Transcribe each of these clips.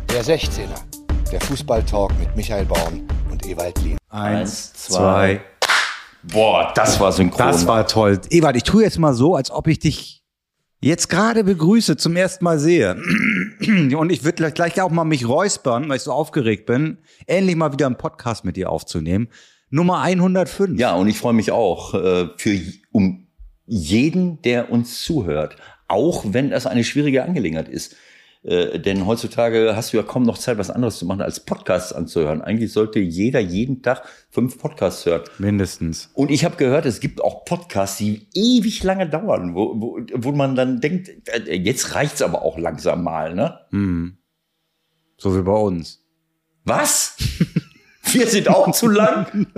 Der 16er, der Fußballtalk mit Michael Baum und Ewald Lien. 1, 2. Boah, das war synchron. Das war toll. Ewald, ich tue jetzt mal so, als ob ich dich jetzt gerade begrüße, zum ersten Mal sehe. Und ich würde gleich auch mal mich räuspern, weil ich so aufgeregt bin, endlich mal wieder einen Podcast mit dir aufzunehmen. Nummer 105. Ja, und ich freue mich auch um jeden, der uns zuhört. Auch wenn das eine schwierige Angelegenheit ist. Denn heutzutage hast du ja kaum noch Zeit, was anderes zu machen, als Podcasts anzuhören. Eigentlich sollte jeder jeden Tag 5 Podcasts hören. Mindestens. Und ich habe gehört, es gibt auch Podcasts, die ewig lange dauern, wo man dann denkt, jetzt reicht's aber auch langsam mal, ne? Hm. So wie bei uns. Was? Wir sind auch zu lang?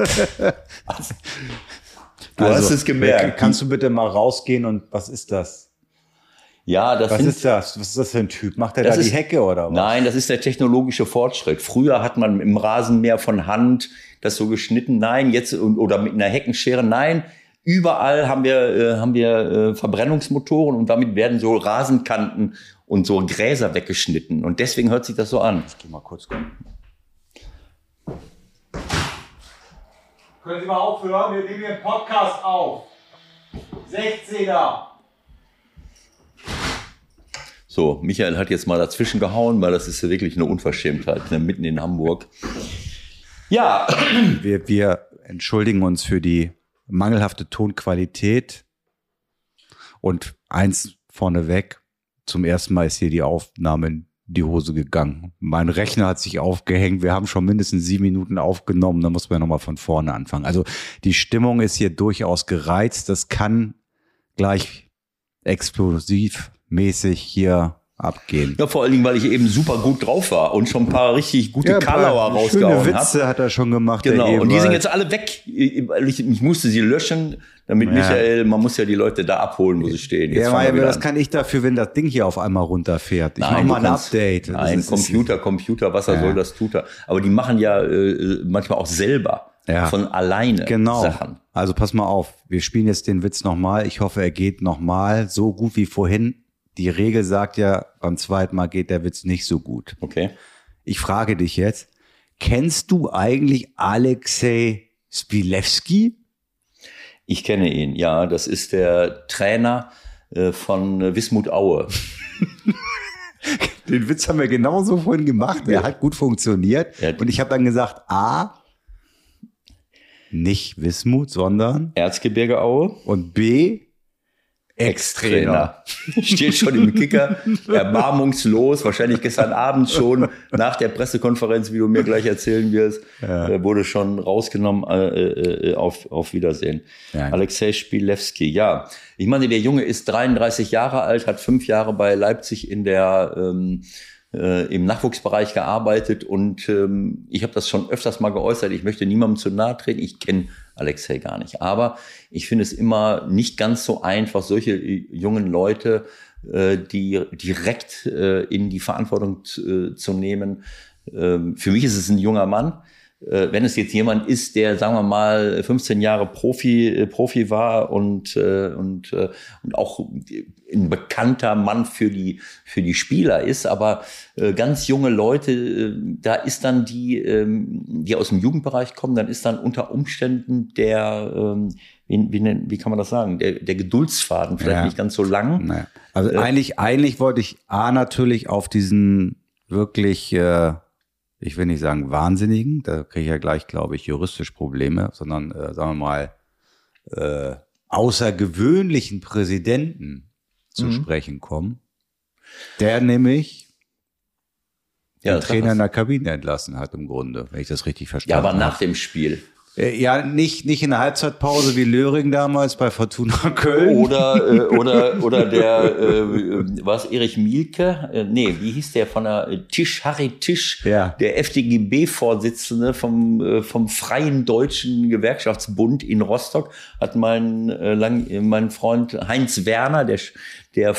Du hast es gemerkt. Kannst du bitte mal rausgehen und was ist das? Ja, Was ist das für ein Typ? Macht er da die Hecke oder was? Nein, das ist der technologische Fortschritt. Früher hat man im Rasenmäher von Hand das so geschnitten. Nein, jetzt oder mit einer Heckenschere. Nein, überall haben wir Verbrennungsmotoren und damit werden so Rasenkanten und so Gräser weggeschnitten. Und deswegen hört sich das so an. Ich geh mal kurz gucken. Können Sie mal aufhören? Wir nehmen hier einen Podcast auf. 16er. So, Michael hat jetzt mal dazwischen gehauen, weil das ist ja wirklich eine Unverschämtheit, ne, mitten in Hamburg. Ja. Wir entschuldigen uns für die mangelhafte Tonqualität. Und eins vorneweg, zum ersten Mal ist hier die Aufnahme in die Hose gegangen. Mein Rechner hat sich aufgehängt. Wir haben schon mindestens 7 Minuten aufgenommen. Da muss man nochmal von vorne anfangen. Also die Stimmung ist hier durchaus gereizt. Das kann gleich explosivmäßig hier abgehen. Ja, vor allen Dingen, weil ich eben super gut drauf war und schon ein paar richtig gute Karlauer rausgehauen habe. Schöne Witze hat er schon gemacht. Genau, und die sind jetzt alle weg. Ich musste sie löschen, damit Michael, man muss ja die Leute da abholen, wo sie stehen. Jetzt ja, das kann ich dafür, wenn das Ding hier auf einmal runterfährt. Ich mach mal ein Update. Nein, Computer, was er soll, das tut er. Aber die machen ja manchmal auch selber von alleine Sachen. Also pass mal auf, wir spielen jetzt den Witz nochmal. Ich hoffe, er geht nochmal so gut wie vorhin. Die Regel sagt ja, beim zweiten Mal geht der Witz nicht so gut. Okay. Ich frage dich jetzt, kennst du eigentlich Alexej Spilewski? Ich kenne ihn, ja. Das ist der Trainer von Wismut Aue. Den Witz haben wir genauso vorhin gemacht. Der hat gut funktioniert. Und ich habe dann gesagt, A, nicht Wismut, sondern Erzgebirge Aue. Und B, Ex-Trainer. Steht schon im Kicker, erbarmungslos, wahrscheinlich gestern Abend schon, nach der Pressekonferenz, wie du mir gleich erzählen wirst, wurde schon rausgenommen, auf Wiedersehen. Ja. Alexej Spilewski, ja. Ich meine, der Junge ist 33 Jahre alt, hat 5 Jahre bei Leipzig in der im Nachwuchsbereich gearbeitet und ich habe das schon öfters mal geäußert, ich möchte niemandem zu nahe treten, ich kenne Alexej gar nicht, aber ich finde es immer nicht ganz so einfach, solche jungen Leute die direkt in die Verantwortung zu nehmen. Für mich ist es ein junger Mann. Wenn es jetzt jemand ist, der, sagen wir mal, 15 Jahre Profi war und auch ein bekannter Mann für die Spieler ist, aber ganz junge Leute, da ist dann die aus dem Jugendbereich kommen, dann ist dann unter Umständen der, wie kann man das sagen, der Geduldsfaden vielleicht nicht ganz so lang. Naja. Also eigentlich wollte ich natürlich auf diesen wirklich ich will nicht sagen Wahnsinnigen, da kriege ich ja gleich, glaube ich, juristisch Probleme, sondern, sagen wir mal, außergewöhnlichen Präsidenten zu sprechen kommen, der nämlich den Trainer in der Kabine entlassen hat im Grunde, wenn ich das richtig verstanden habe. Ja, aber nach dem Spiel. Ja, nicht in der Halbzeitpause wie Löring damals bei Fortuna Köln. Oder der, was, Erich Mielke? Wie hieß der von der Harry Tisch, der FDGB-Vorsitzende vom Freien Deutschen Gewerkschaftsbund in Rostock, hat mein Freund Heinz Werner, der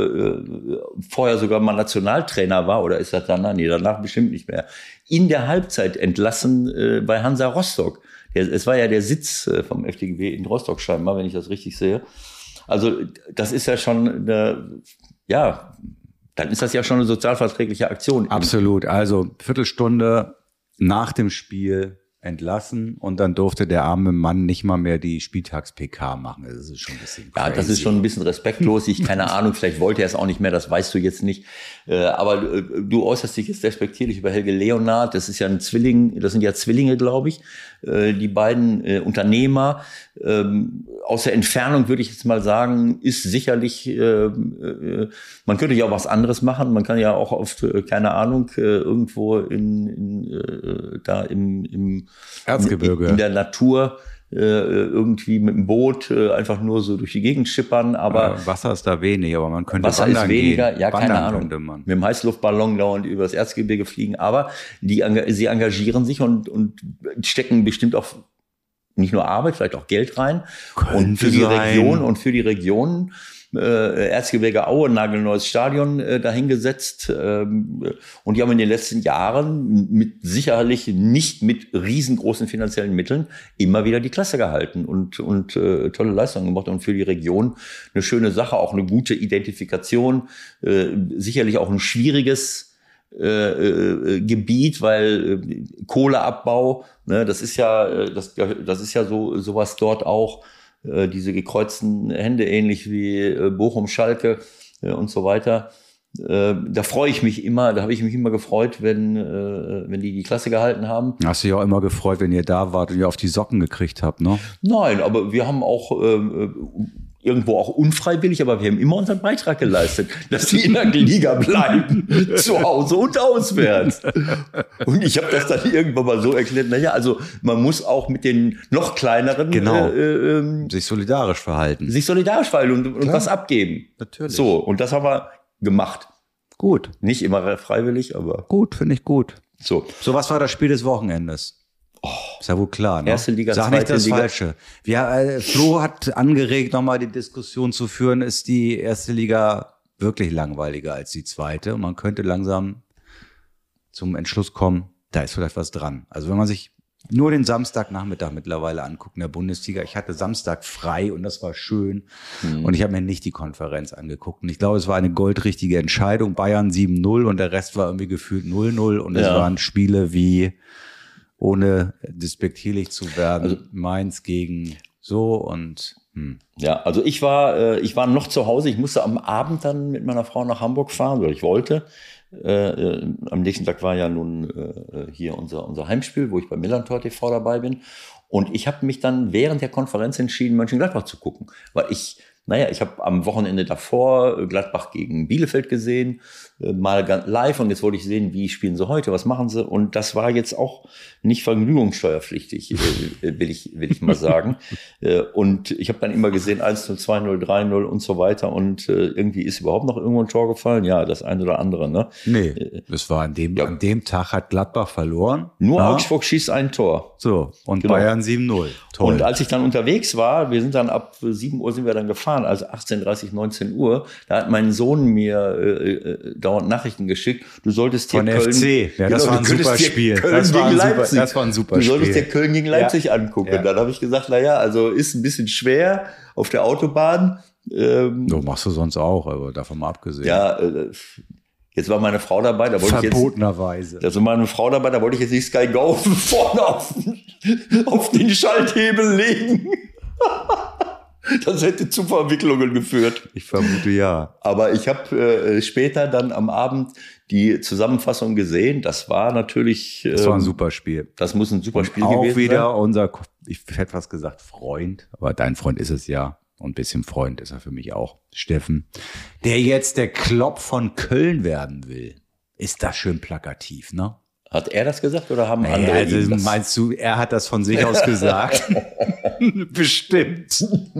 vorher sogar mal Nationaltrainer war, oder ist das danach? Nee, danach bestimmt nicht mehr. In der Halbzeit entlassen bei Hansa Rostock. Es war ja der Sitz vom FDGB in Rostock scheinbar, wenn ich das richtig sehe. Also das ist ja schon Dann ist das ja schon eine sozialverträgliche Aktion. Absolut. Also Viertelstunde nach dem Spiel entlassen und dann durfte der arme Mann nicht mal mehr die Spieltags-PK machen. Das ist schon ein bisschen crazy. Ja, das ist schon ein bisschen respektlos. Keine Ahnung, vielleicht wollte er es auch nicht mehr, das weißt du jetzt nicht. Aber du äußerst dich jetzt respektierlich über Helge Leonhardt. Das ist ja ein Zwilling, das sind ja Zwillinge, glaube ich. Die beiden Unternehmer. Aus der Entfernung würde ich jetzt mal sagen, ist sicherlich, man könnte ja auch was anderes machen. Man kann ja auch oft, keine Ahnung, irgendwo da im Erzgebirge. In der Natur irgendwie mit dem Boot einfach nur so durch die Gegend schippern, aber Wasser ist da wenig, aber man könnte Wasser wandern ist weniger, gehen. ja, keine Wandern Ahnung. könnte man. Mit dem Heißluftballon dauernd über das Erzgebirge fliegen, aber sie engagieren sich und stecken bestimmt auch nicht nur Arbeit, vielleicht auch Geld rein. Und für die Region und für die Regionen Erzgebirge Aue, nagelneues Stadion dahingesetzt. Und die haben in den letzten Jahren sicherlich nicht mit riesengroßen finanziellen Mitteln immer wieder die Klasse gehalten und tolle Leistungen gemacht. Und für die Region eine schöne Sache, auch eine gute Identifikation, sicherlich auch ein schwieriges Gebiet, weil Kohleabbau, ne, das ist ja sowas dort auch, diese gekreuzten Hände, ähnlich wie Bochum, Schalke und so weiter. Da freue ich mich immer, da habe ich mich immer gefreut, wenn die Klasse gehalten haben. Hast du dich auch immer gefreut, wenn ihr da wart und ihr auf die Socken gekriegt habt, ne? Nein, aber wir haben auch irgendwo auch unfreiwillig, aber wir haben immer unseren Beitrag geleistet, dass die in der Liga bleiben, zu Hause und auswärts. Und ich habe das dann irgendwann mal so erklärt, naja, also man muss auch mit den noch kleineren sich solidarisch verhalten. Und was abgeben. Natürlich. So, und das haben wir gemacht. Gut. Nicht immer freiwillig, aber gut, finde ich gut. So, was war das Spiel des Wochenendes? Ist ja wohl klar, ne? Erste Liga, Sag nicht zweite das Liga. Falsche. Flo hat angeregt, nochmal die Diskussion zu führen, ist die erste Liga wirklich langweiliger als die zweite? Und man könnte langsam zum Entschluss kommen, da ist vielleicht was dran. Also wenn man sich nur den Samstagnachmittag mittlerweile anguckt in der Bundesliga, ich hatte Samstag frei und das war schön. Und ich habe mir nicht die Konferenz angeguckt. Und ich glaube, es war eine goldrichtige Entscheidung. Bayern 7-0 und der Rest war irgendwie gefühlt 0-0. Und es waren Spiele wie, ohne despektierlich zu werden, also Mainz gegen so und Ja, also ich war noch zu Hause. Ich musste am Abend dann mit meiner Frau nach Hamburg fahren, weil ich wollte. Am nächsten Tag war ja nun hier unser Heimspiel, wo ich bei Millantor TV dabei bin. Und ich habe mich dann während der Konferenz entschieden, Mönchengladbach zu gucken. Weil ich habe am Wochenende davor Gladbach gegen Bielefeld gesehen, mal live, und jetzt wollte ich sehen, wie spielen sie heute, was machen sie, und das war jetzt auch nicht vergnügungssteuerpflichtig, will ich mal sagen. Und ich habe dann immer gesehen 1-0, 2-0, 3-0 und so weiter, und irgendwie ist überhaupt noch irgendwo ein Tor gefallen, ja, das eine oder andere, ne? Nee, das war an dem Tag hat Gladbach verloren. Nur Augsburg schießt ein Tor. So, und genau. Bayern 7-0. Toll. Und als ich dann unterwegs war, wir sind dann ab 7 Uhr sind wir dann gefahren, also 18:30, 19 Uhr, da hat mein Sohn mir dauernd Nachrichten geschickt, du solltest hier von Köln, FC. Ja, das war ein super Spiel. Das war ein super Spiel. Du solltest dir Köln gegen Leipzig angucken. Ja. Dann habe ich gesagt, naja, also ist ein bisschen schwer auf der Autobahn. So machst du sonst auch, aber davon mal abgesehen. Ja, jetzt war meine Frau dabei, da wollte verbotenerweise. Da wollte ich jetzt nicht Sky Go vorne auf den Schalthebel legen. Das hätte zu Verwicklungen geführt. Ich vermute ja. Aber ich habe später dann am Abend die Zusammenfassung gesehen. Das war natürlich... Das war ein super Spiel. Das muss ein super Spiel gewesen sein. Auch wieder unser, ich hätte fast gesagt Freund, aber dein Freund ist es ja. Und ein bisschen Freund ist er für mich auch. Steffen, der jetzt der Klopp von Köln werden will. Ist das schön plakativ, ne? Hat er das gesagt oder haben andere ihm das? Meinst du, er hat das von sich aus gesagt? Bestimmt.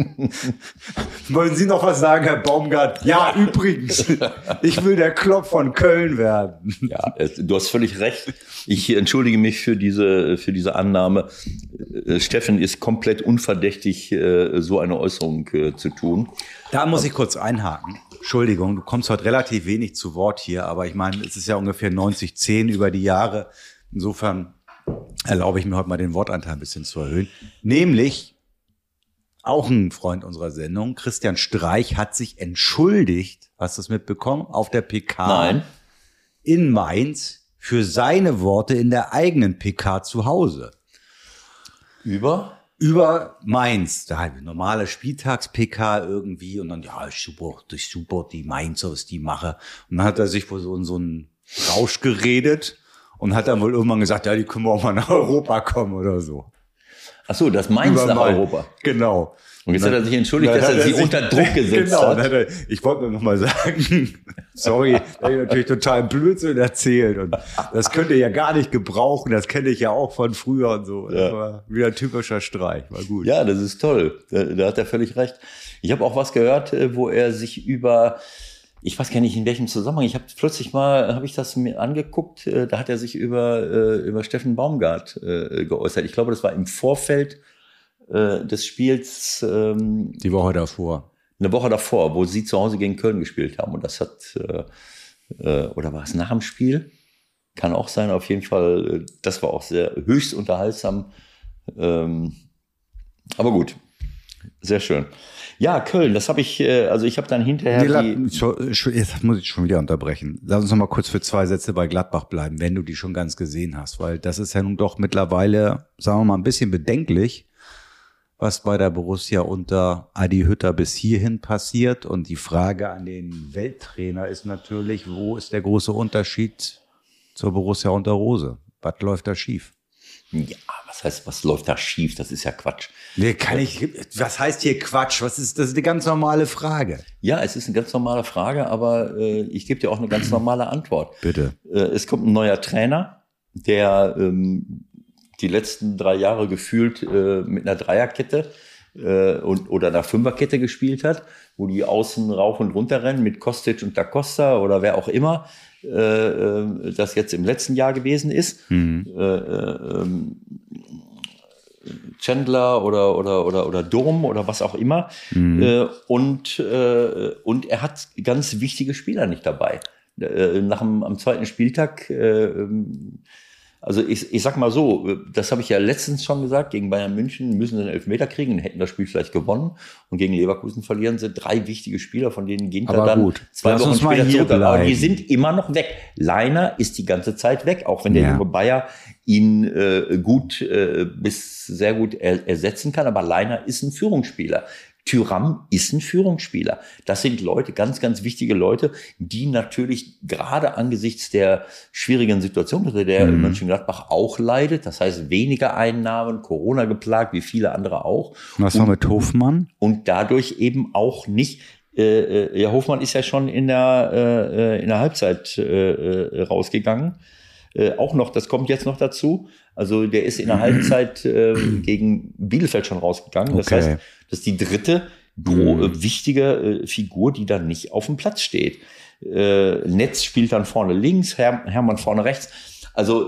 Wollen Sie noch was sagen, Herr Baumgart? Ja, übrigens, ich will der Klopp von Köln werden. Ja, du hast völlig recht. Ich entschuldige mich für diese Annahme. Steffen ist komplett unverdächtig, so eine Äußerung zu tun. Da muss ich kurz einhaken. Entschuldigung, du kommst heute relativ wenig zu Wort hier, aber ich meine, es ist ja ungefähr 90-10 über die Jahre. Insofern erlaube ich mir heute mal den Wortanteil ein bisschen zu erhöhen. Nämlich, auch ein Freund unserer Sendung, Christian Streich, hat sich entschuldigt Hast du es mitbekommen? Auf der PK Nein. in Mainz für seine Worte in der eigenen PK zu Hause. Über Mainz, da halt normale Spieltags-PK irgendwie und dann, ja, ich support die Mainzer, was die mache. Und dann hat er sich wohl so in so einen Rausch geredet und hat dann wohl irgendwann gesagt, ja, die können wir auch mal nach Europa kommen oder so. Ach so, das Mainz nach Europa. Genau. Und jetzt hat er sich entschuldigt, dass er sie unter Druck gesetzt hat. Ich wollte nur noch mal sagen, sorry, da habe ich natürlich total Blödsinn erzählt und das könnt ihr ja gar nicht gebrauchen, das kenne ich ja auch von früher und so. Das war wieder ein typischer Streich, war gut. Ja, das ist toll, da hat er völlig recht. Ich habe auch was gehört, wo er sich über, ich weiß gar nicht in welchem Zusammenhang, habe ich das mir angeguckt, da hat er sich über Steffen Baumgart geäußert. Ich glaube, das war im Vorfeld des Spiels die Woche davor. Eine Woche davor, wo sie zu Hause gegen Köln gespielt haben. Und das hat, oder war es nach dem Spiel? Kann auch sein, auf jeden Fall. Das war auch sehr höchst unterhaltsam. Aber gut, sehr schön. Ja, Köln, das habe ich, also ich habe dann hinterher jetzt muss ich schon wieder unterbrechen. Lass uns noch mal kurz für 2 Sätze bei Gladbach bleiben, wenn du die schon ganz gesehen hast. Weil das ist ja nun doch mittlerweile, sagen wir mal, ein bisschen bedenklich, was bei der Borussia unter Adi Hütter bis hierhin passiert. Und die Frage an den Welttrainer ist natürlich, wo ist der große Unterschied zur Borussia unter Rose? Was läuft da schief? Ja, was läuft da schief? Das ist ja Quatsch. Was heißt hier Quatsch? Das ist eine ganz normale Frage. Ja, es ist eine ganz normale Frage, aber ich gebe dir auch eine ganz normale Antwort. Bitte. Es kommt ein neuer Trainer, der die letzten 3 Jahre gefühlt mit einer Dreierkette oder einer Fünferkette gespielt hat, wo die Außen rauf und runter rennen mit Kostic und Da Costa oder wer auch immer das jetzt im letzten Jahr gewesen ist. Chandler oder Durm oder was auch immer. Und er hat ganz wichtige Spieler nicht dabei. Am 2. Spieltag also ich sag mal so, das habe ich ja letztens schon gesagt, gegen Bayern München müssen sie einen Elfmeter kriegen, hätten das Spiel vielleicht gewonnen. Und gegen Leverkusen verlieren sie 3 wichtige Spieler, von denen Ginter dann 2 Wochen später zurück. Aber die sind immer noch weg. Leiner ist die ganze Zeit weg, auch wenn der junge Bayer ihn bis sehr gut ersetzen kann. Aber Leiner ist ein Führungsspieler. Thuram ist ein Führungsspieler. Das sind Leute, ganz, ganz wichtige Leute, die natürlich gerade angesichts der schwierigen Situation, unter der Mönchengladbach auch leidet, das heißt weniger Einnahmen, Corona geplagt, wie viele andere auch. Was war mit Hofmann? Und dadurch eben auch nicht, Hofmann ist ja schon in der Halbzeit rausgegangen. Auch noch, das kommt jetzt noch dazu. Also der ist in der Halbzeit gegen Bielefeld schon rausgegangen. Das heißt, das ist die dritte wichtige Figur, die dann nicht auf dem Platz steht. Netz spielt dann vorne links, Hermann vorne rechts. Also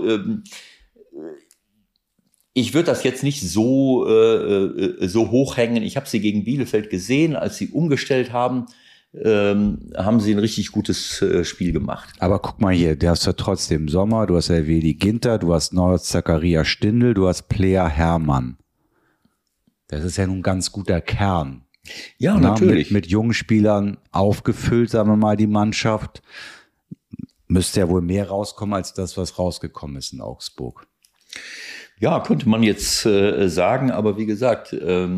ich würde das jetzt nicht so hochhängen. Ich habe sie gegen Bielefeld gesehen, als sie umgestellt haben. Haben sie ein richtig gutes Spiel gemacht. Aber guck mal hier, du hast ja trotzdem Sommer, du hast ja Veli Ginter, du hast Norbert Zakaria Stindl, du hast Player Hermann. Das ist ja nun ein ganz guter Kern. Ja, natürlich. Mit jungen Spielern aufgefüllt, sagen wir mal, die Mannschaft. Müsste ja wohl mehr rauskommen als das, was rausgekommen ist in Augsburg. Ja, könnte man jetzt sagen, aber wie gesagt,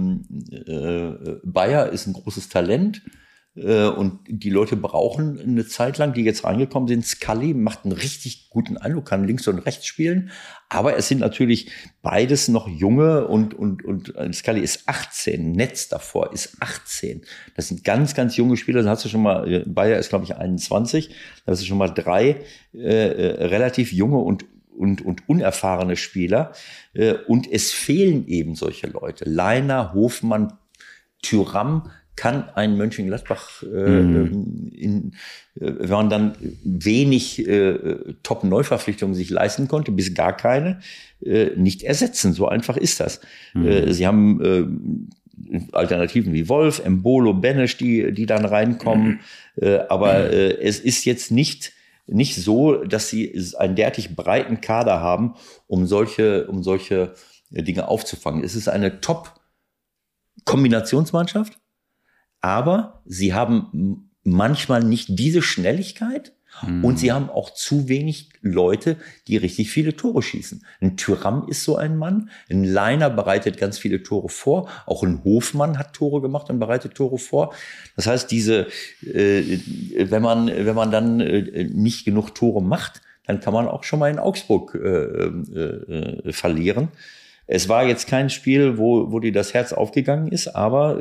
Bayer ist ein großes Talent. Und die Leute brauchen eine Zeit lang, die jetzt reingekommen sind. Scully macht einen richtig guten Eindruck, kann links und rechts spielen. Aber es sind natürlich beides noch junge und Scully ist 18, Netz davor ist 18. Das sind ganz, ganz junge Spieler. Da hast du schon mal, Bayer ist glaube ich 21, da hast du schon mal 3 relativ junge und unerfahrene Spieler. Und es fehlen eben solche Leute. Leiner, Hofmann, Thuram, kann ein Mönchengladbach, wenn man dann wenig Top-Neuverpflichtungen sich leisten konnte, bis gar keine, nicht ersetzen. So einfach ist das. Sie haben Alternativen wie Wolf, Embolo, Benesch, die dann reinkommen. Aber es ist jetzt nicht so, dass sie einen derartig breiten Kader haben, um solche Dinge aufzufangen. Es ist eine Top-Kombinationsmannschaft. Aber sie haben manchmal nicht diese Schnelligkeit. Und sie haben auch zu wenig Leute, die richtig viele Tore schießen. Ein Thuram ist so ein Mann. Ein Leiner bereitet ganz viele Tore vor. Auch ein Hofmann hat Tore gemacht und bereitet Tore vor. Das heißt, wenn man dann nicht genug Tore macht, dann kann man auch schon mal in Augsburg verlieren. Es war jetzt kein Spiel, wo dir das Herz aufgegangen ist, aber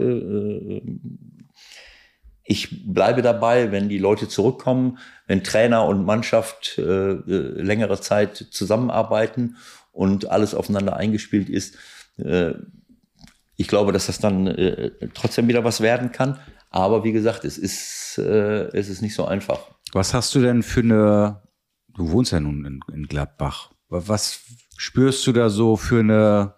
ich bleibe dabei, wenn die Leute zurückkommen, wenn Trainer und Mannschaft längere Zeit zusammenarbeiten und alles aufeinander eingespielt ist. Ich glaube, dass das dann trotzdem wieder was werden kann. Aber wie gesagt, es ist nicht so einfach. Was hast du denn du wohnst ja nun in Gladbach. Was spürst du da so für eine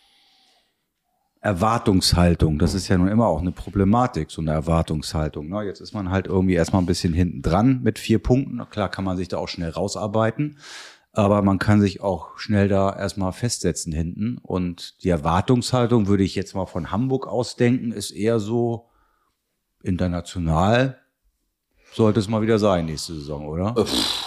Erwartungshaltung? Das ist ja nun immer auch eine Problematik, so eine Erwartungshaltung. Ne? Jetzt ist man halt irgendwie erstmal ein bisschen hinten dran mit 4 Punkten. Klar kann man sich da auch schnell rausarbeiten, aber man kann sich auch schnell da erstmal festsetzen hinten. Und die Erwartungshaltung, würde ich jetzt mal von Hamburg ausdenken, ist eher so international. Sollte es mal wieder sein nächste Saison, oder?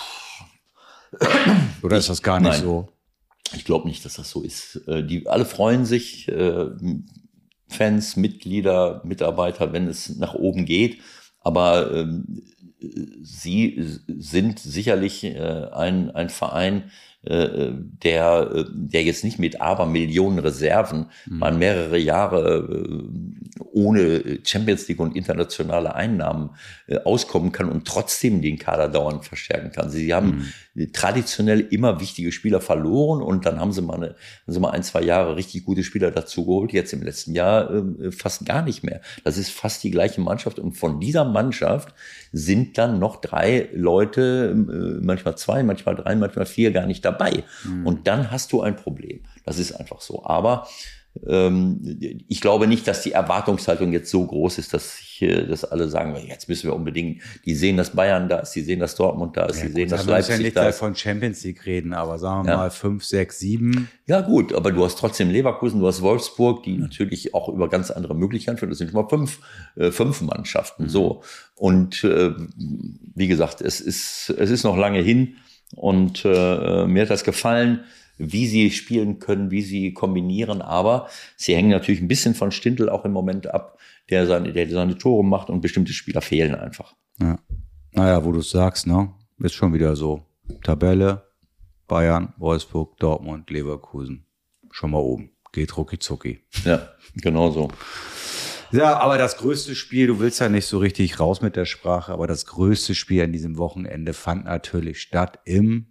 Oder ist das gar nicht so? Ich glaube nicht, dass das so ist. Die alle freuen sich, Fans, Mitglieder, Mitarbeiter, wenn es nach oben geht. Aber sie sind sicherlich ein Verein, der jetzt nicht mit Abermillionen Reserven mal mehrere Jahre ohne Champions League und internationale Einnahmen auskommen kann und trotzdem den Kader dauernd verstärken kann. Sie haben traditionell immer wichtige Spieler verloren und dann haben sie mal 1-2 Jahre richtig gute Spieler dazu geholt. Jetzt im letzten Jahr fast gar nicht mehr. Das ist fast die gleiche Mannschaft und von dieser Mannschaft sind dann noch 3 Leute, manchmal 2, manchmal 3, manchmal 4 gar nicht dabei. Und dann hast du ein Problem. Das ist einfach so. Aber ich glaube nicht, dass die Erwartungshaltung jetzt so groß ist, dass alle sagen, jetzt müssen wir unbedingt, die sehen, dass Bayern da ist, die sehen, dass Dortmund da ist, die sehen, dass Leipzig da ist. Ja nicht von Champions League reden, aber sagen wir mal 5, 6, 7. Ja gut, aber du hast trotzdem Leverkusen, du hast Wolfsburg, die natürlich auch über ganz andere Möglichkeiten führen. Das sind schon mal 5 Mannschaften. So. Und wie gesagt, es ist noch lange hin und mir hat das gefallen, wie sie spielen können, wie sie kombinieren, aber sie hängen natürlich ein bisschen von Stindl auch im Moment ab, der seine Tore macht und bestimmte Spieler fehlen einfach. Ja. Naja, wo du es sagst, ne, ist schon wieder so. Tabelle, Bayern, Wolfsburg, Dortmund, Leverkusen. Schon mal oben. Geht rucki zucki. Ja, genau so. Ja, aber das größte Spiel, du willst ja nicht so richtig raus mit der Sprache, aber das größte Spiel an diesem Wochenende fand natürlich statt im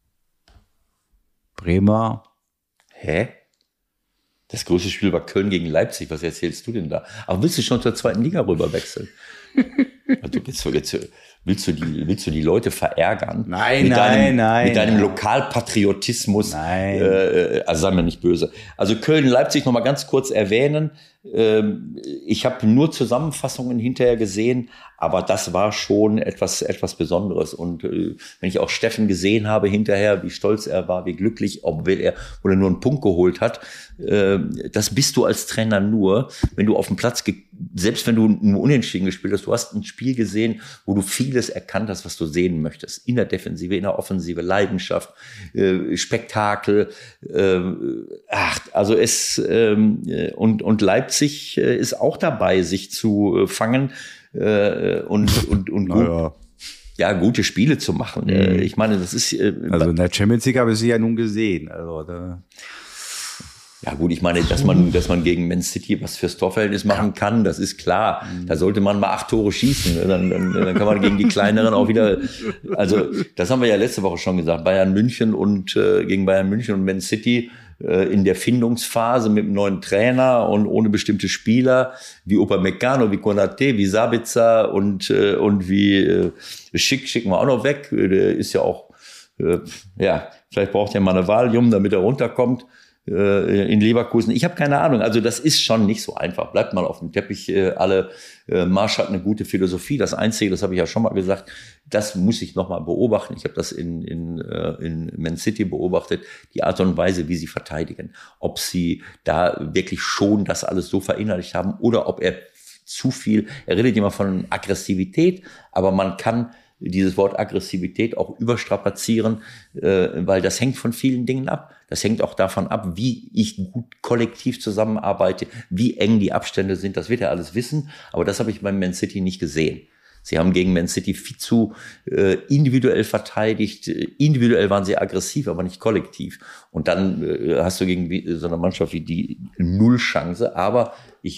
Bremer. Hä? Das größte Spiel war Köln gegen Leipzig. Was erzählst du denn da? Aber willst du schon zur 2. Liga rüber wechseln? Also willst du die Leute verärgern? Nein. Mit deinem Lokalpatriotismus. Nein. Also sei mir nicht böse. Also Köln-Leipzig noch mal ganz kurz erwähnen. Ich habe nur Zusammenfassungen hinterher gesehen, aber das war schon etwas Besonderes. Und wenn ich auch Steffen gesehen habe hinterher, wie stolz er war, wie glücklich, obwohl er nur einen Punkt geholt hat, das bist du als Trainer nur, wenn du auf dem Platz, selbst wenn du nur unentschieden gespielt hast, du hast ein Spiel gesehen, wo du vieles erkannt hast, was du sehen möchtest. In der Defensive, in der Offensive, Leidenschaft, Spektakel. Also und Leipzig ist auch dabei, sich zu fangen und naja. Gute Spiele zu machen. Ich meine, das ist also in der Champions League habe ich sie ja nun gesehen. Also ja gut, ich meine, dass man gegen Man City was fürs Torverhältnis machen kann, das ist klar. Da sollte man mal 8 Tore schießen. Dann kann man gegen die kleineren auch wieder. Also das haben wir ja letzte Woche schon gesagt. Bayern München und gegen Bayern München und Man City in der Findungsphase mit einem neuen Trainer und ohne bestimmte Spieler wie Upamecano, wie Konate, wie Sabitzer und wie Schick schicken wir auch noch weg. Der ist ja auch vielleicht braucht er mal eine Valium, damit er runterkommt. In Leverkusen. Ich habe keine Ahnung. Also das ist schon nicht so einfach. Bleibt mal auf dem Teppich alle. Marsch hat eine gute Philosophie. Das Einzige, das habe ich ja schon mal gesagt, das muss ich noch mal beobachten. Ich habe das in Man City beobachtet, die Art und Weise, wie sie verteidigen. Ob sie da wirklich schon das alles so verinnerlicht haben oder ob er zu viel. Er redet immer von Aggressivität, aber man kann dieses Wort Aggressivität auch überstrapazieren, weil das hängt von vielen Dingen ab. Das hängt auch davon ab, wie ich gut kollektiv zusammenarbeite, wie eng die Abstände sind. Das wird er alles wissen, aber das habe ich beim Man City nicht gesehen. Sie haben gegen Man City viel zu individuell verteidigt. Individuell waren sie aggressiv, aber nicht kollektiv. Und dann hast du gegen so eine Mannschaft wie die null Chance. Aber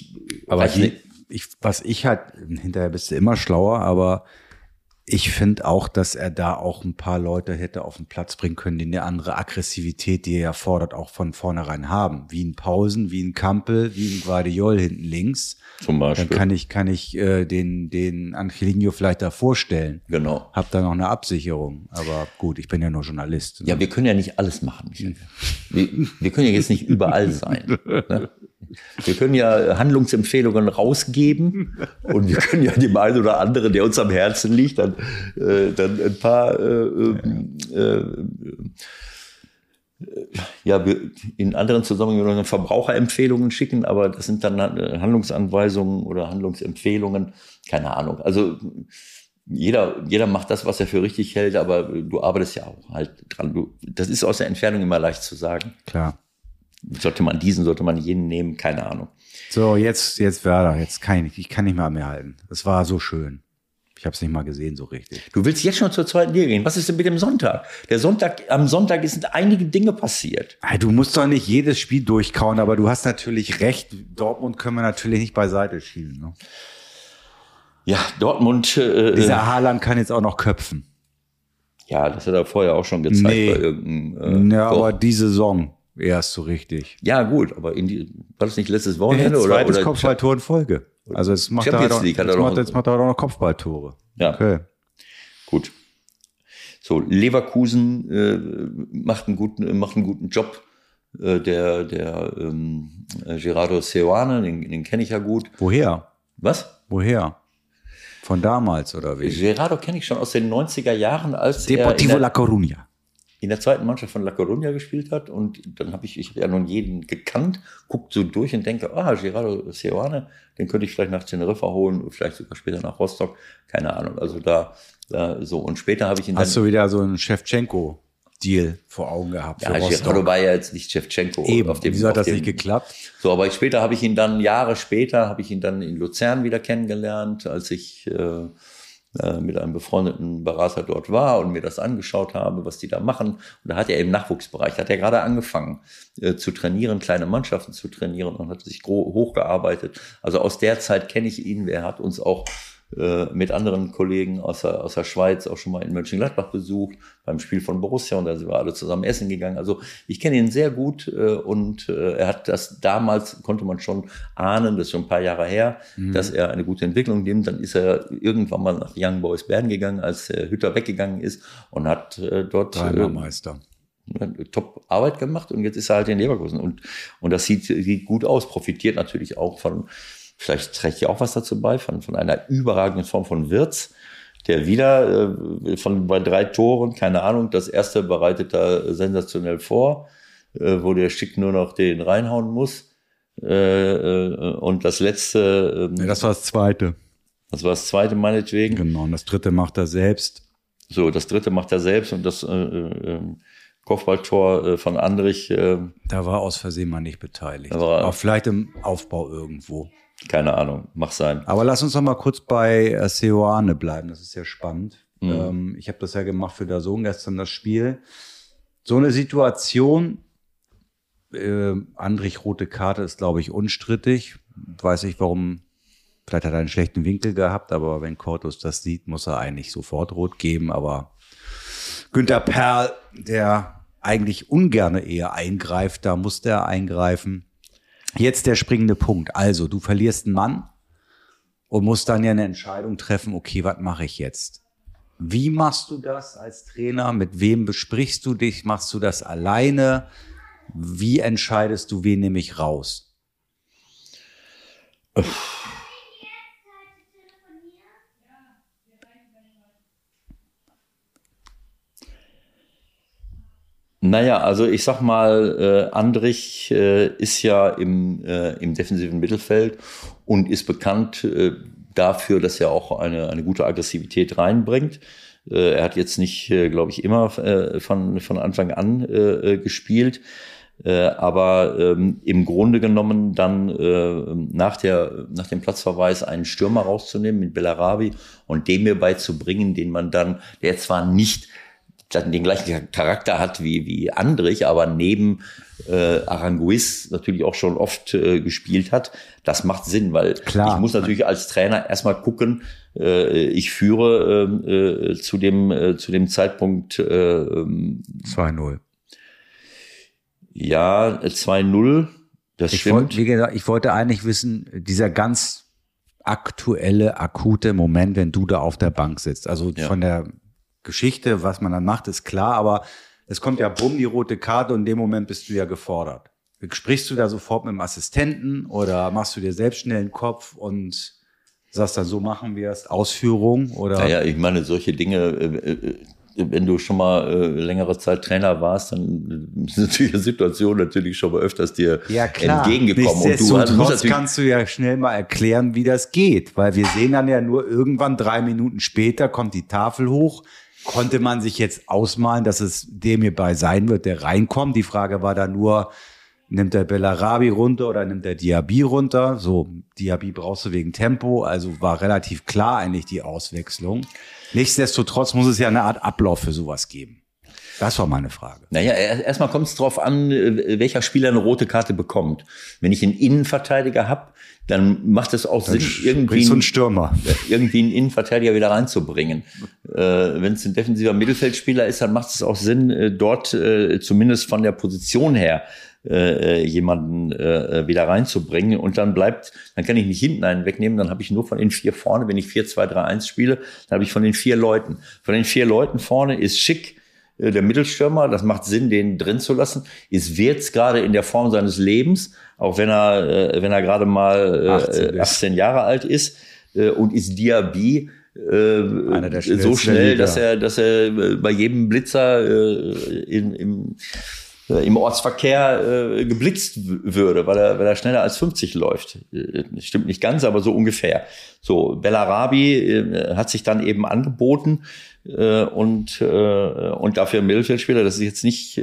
hinterher bist du immer schlauer, aber ich finde auch, dass er da auch ein paar Leute hätte auf den Platz bringen können, die eine andere Aggressivität, die er ja fordert, auch von vornherein haben. Wie ein Pausen, wie ein Kampel, wie ein Guardiol hinten links. Zum Beispiel. Dann kann ich den Angelino vielleicht da vorstellen. Genau. Hab da noch eine Absicherung. Aber gut, ich bin ja nur Journalist. Ja, wir können ja nicht alles machen. Wir können ja jetzt nicht überall sein. Ne? Wir können ja Handlungsempfehlungen rausgeben und wir können ja dem einen oder anderen, der uns am Herzen liegt, dann ein paar in anderen Zusammenhängen Verbraucherempfehlungen schicken, aber das sind dann Handlungsanweisungen oder Handlungsempfehlungen, keine Ahnung. Also jeder macht das, was er für richtig hält, aber du arbeitest ja auch halt dran. Das ist aus der Entfernung immer leicht zu sagen. Klar. Sollte man jenen nehmen, keine Ahnung. So, jetzt Werder, ich kann nicht mehr halten. Das war so schön. Ich habe es nicht mal gesehen so richtig. Du willst jetzt schon zur zweiten Liga gehen. Was ist denn mit dem Sonntag? Am Sonntag sind einige Dinge passiert. Du musst doch nicht jedes Spiel durchkauen, aber du hast natürlich recht. Dortmund können wir natürlich nicht beiseite schieben. Ne? Ja, Dortmund. Dieser Haaland kann jetzt auch noch köpfen. Ja, das hat er vorher auch schon gezeigt. Nee. Bei irgendeinem. Aber die Saison erst so richtig. Ja, gut, aber war das nicht letztes Wochenende? Zweites Kopfballtor in Folge. Also jetzt macht er doch noch Kopfballtore. Ja. Okay. Gut. So, Leverkusen macht einen guten Job. Der Gerardo Seoane, den kenne ich ja gut. Woher? Was? Woher? Von damals oder wie? Gerardo kenne ich schon aus den 90er Jahren, als Deportivo La Coruña. In der zweiten Mannschaft von La Coruña gespielt hat, und dann habe ich ja nun jeden gekannt, guckt so durch und denke, Gerardo Seoane, den könnte ich vielleicht nach Teneriffa holen, vielleicht sogar später nach Rostock, keine Ahnung. Also da so, und später habe ich ihn Hast du wieder so einen Shevchenko-Deal vor Augen gehabt? Ja, Gerardo war ja jetzt nicht Shevchenko. Eben, wieso hat das nicht geklappt? So, aber Jahre später habe ich ihn dann in Luzern wieder kennengelernt, als ich mit einem befreundeten Berater dort war und mir das angeschaut habe, was die da machen. Und da hat er im Nachwuchsbereich, hat er gerade angefangen zu trainieren, kleine Mannschaften zu trainieren, und hat sich hochgearbeitet. Also aus der Zeit kenne ich ihn. Er hat uns auch mit anderen Kollegen aus der Schweiz auch schon mal in Mönchengladbach besucht, beim Spiel von Borussia, und da sind wir alle zusammen essen gegangen. Also ich kenne ihn sehr gut, und er hat das damals, konnte man schon ahnen, das ist schon ein paar Jahre her, dass er eine gute Entwicklung nimmt. Dann ist er irgendwann mal nach Young Boys Bern gegangen, als Hütter weggegangen ist, und hat dort Meister. Top Arbeit gemacht, und jetzt ist er halt in Leverkusen, und das sieht gut aus, profitiert natürlich auch vielleicht trägt ja auch was dazu bei, von einer überragenden Form von Wirtz, der wieder bei 3 Toren, keine Ahnung, das erste bereitet er sensationell vor, wo der Schick nur noch den reinhauen muss. Und das letzte... das war das zweite. Das war das zweite meinetwegen. Genau, und das dritte macht er selbst. So, das dritte macht er selbst, und das Kopfballtor von Andrich... da war aus Versehen mal nicht beteiligt. Auch vielleicht im Aufbau irgendwo. Keine Ahnung, mach sein. Aber lass uns noch mal kurz bei Seoane bleiben, das ist ja spannend. Ich habe das ja gemacht für DAZN gestern, das Spiel. So eine Situation, Andrich rote Karte ist, glaube ich, unstrittig. Weiß ich warum, vielleicht hat er einen schlechten Winkel gehabt, aber wenn Cortus das sieht, muss er eigentlich sofort rot geben. Aber Günther Perl, der eigentlich ungerne eher eingreift, da muss der eingreifen. Jetzt der springende Punkt. Also, du verlierst einen Mann und musst dann ja eine Entscheidung treffen, okay, was mache ich jetzt? Wie machst du das als Trainer? Mit wem besprichst du dich? Machst du das alleine? Wie entscheidest du, wen nehme ich raus? Naja, also ich sag mal, Andrich ist ja im defensiven Mittelfeld und ist bekannt dafür, dass er auch eine gute Aggressivität reinbringt. Er hat jetzt nicht, glaube ich, immer von Anfang an gespielt, aber im Grunde genommen dann nach dem Platzverweis einen Stürmer rauszunehmen mit Bellarabi und dem mir beizubringen, der zwar nicht den gleichen Charakter hat wie Andrich, aber neben Aranguiz natürlich auch schon oft gespielt hat. Das macht Sinn, weil ich muss natürlich als Trainer erstmal gucken, ich führe zu dem Zeitpunkt 2-0. Ja, 2-0, das stimmt. Wie gesagt, ich wollte eigentlich wissen, dieser ganz akute Moment, wenn du da auf der Bank sitzt. Also von der Geschichte, was man dann macht, ist klar, aber es kommt ja bumm, die rote Karte und in dem Moment bist du ja gefordert. Sprichst du da sofort mit dem Assistenten oder machst du dir selbst schnell den Kopf und sagst dann, so machen wir es, Ausführung? Oder? Naja, ich meine, solche Dinge, wenn du schon mal längere Zeit Trainer warst, dann ist natürlich die Situation natürlich schon mal öfters dir entgegengekommen. Und Nichtsdestotrotz kannst du ja schnell mal erklären, wie das geht, weil wir sehen dann ja nur irgendwann 3 Minuten später kommt die Tafel hoch. Konnte man sich jetzt ausmalen, dass es dem hierbei sein wird, der reinkommt? Die Frage war dann nur, nimmt der Bellarabi runter oder nimmt der Diaby runter? So, Diaby brauchst du wegen Tempo, also war relativ klar eigentlich die Auswechslung. Nichtsdestotrotz muss es ja eine Art Ablauf für sowas geben. Das war meine Frage. Naja, erstmal kommt es drauf an, welcher Spieler eine rote Karte bekommt. Wenn ich einen Innenverteidiger habe, dann macht es auch Sinn, irgendwie einen Innenverteidiger wieder reinzubringen. Wenn es ein defensiver Mittelfeldspieler ist, dann macht es auch Sinn, dort zumindest von der Position her jemanden wieder reinzubringen. Und dann kann ich nicht hinten einen wegnehmen, dann habe ich nur von den 4 vorne, wenn ich 4-2-3-1 spiele, dann habe ich von den 4 Leuten. Von den 4 Leuten vorne ist Schick, der Mittelstürmer, das macht Sinn, den drin zu lassen, ist Wirtz gerade in der Form seines Lebens, auch wenn er gerade mal 18 Jahre alt ist, und ist Diaby so schnell, dass er bei jedem Blitzer im Ortsverkehr geblitzt würde, weil er schneller als 50 läuft. Stimmt nicht ganz, aber so ungefähr. So, Bellarabi hat sich dann eben angeboten und dafür ein Mittelfeldspieler, das ist jetzt nicht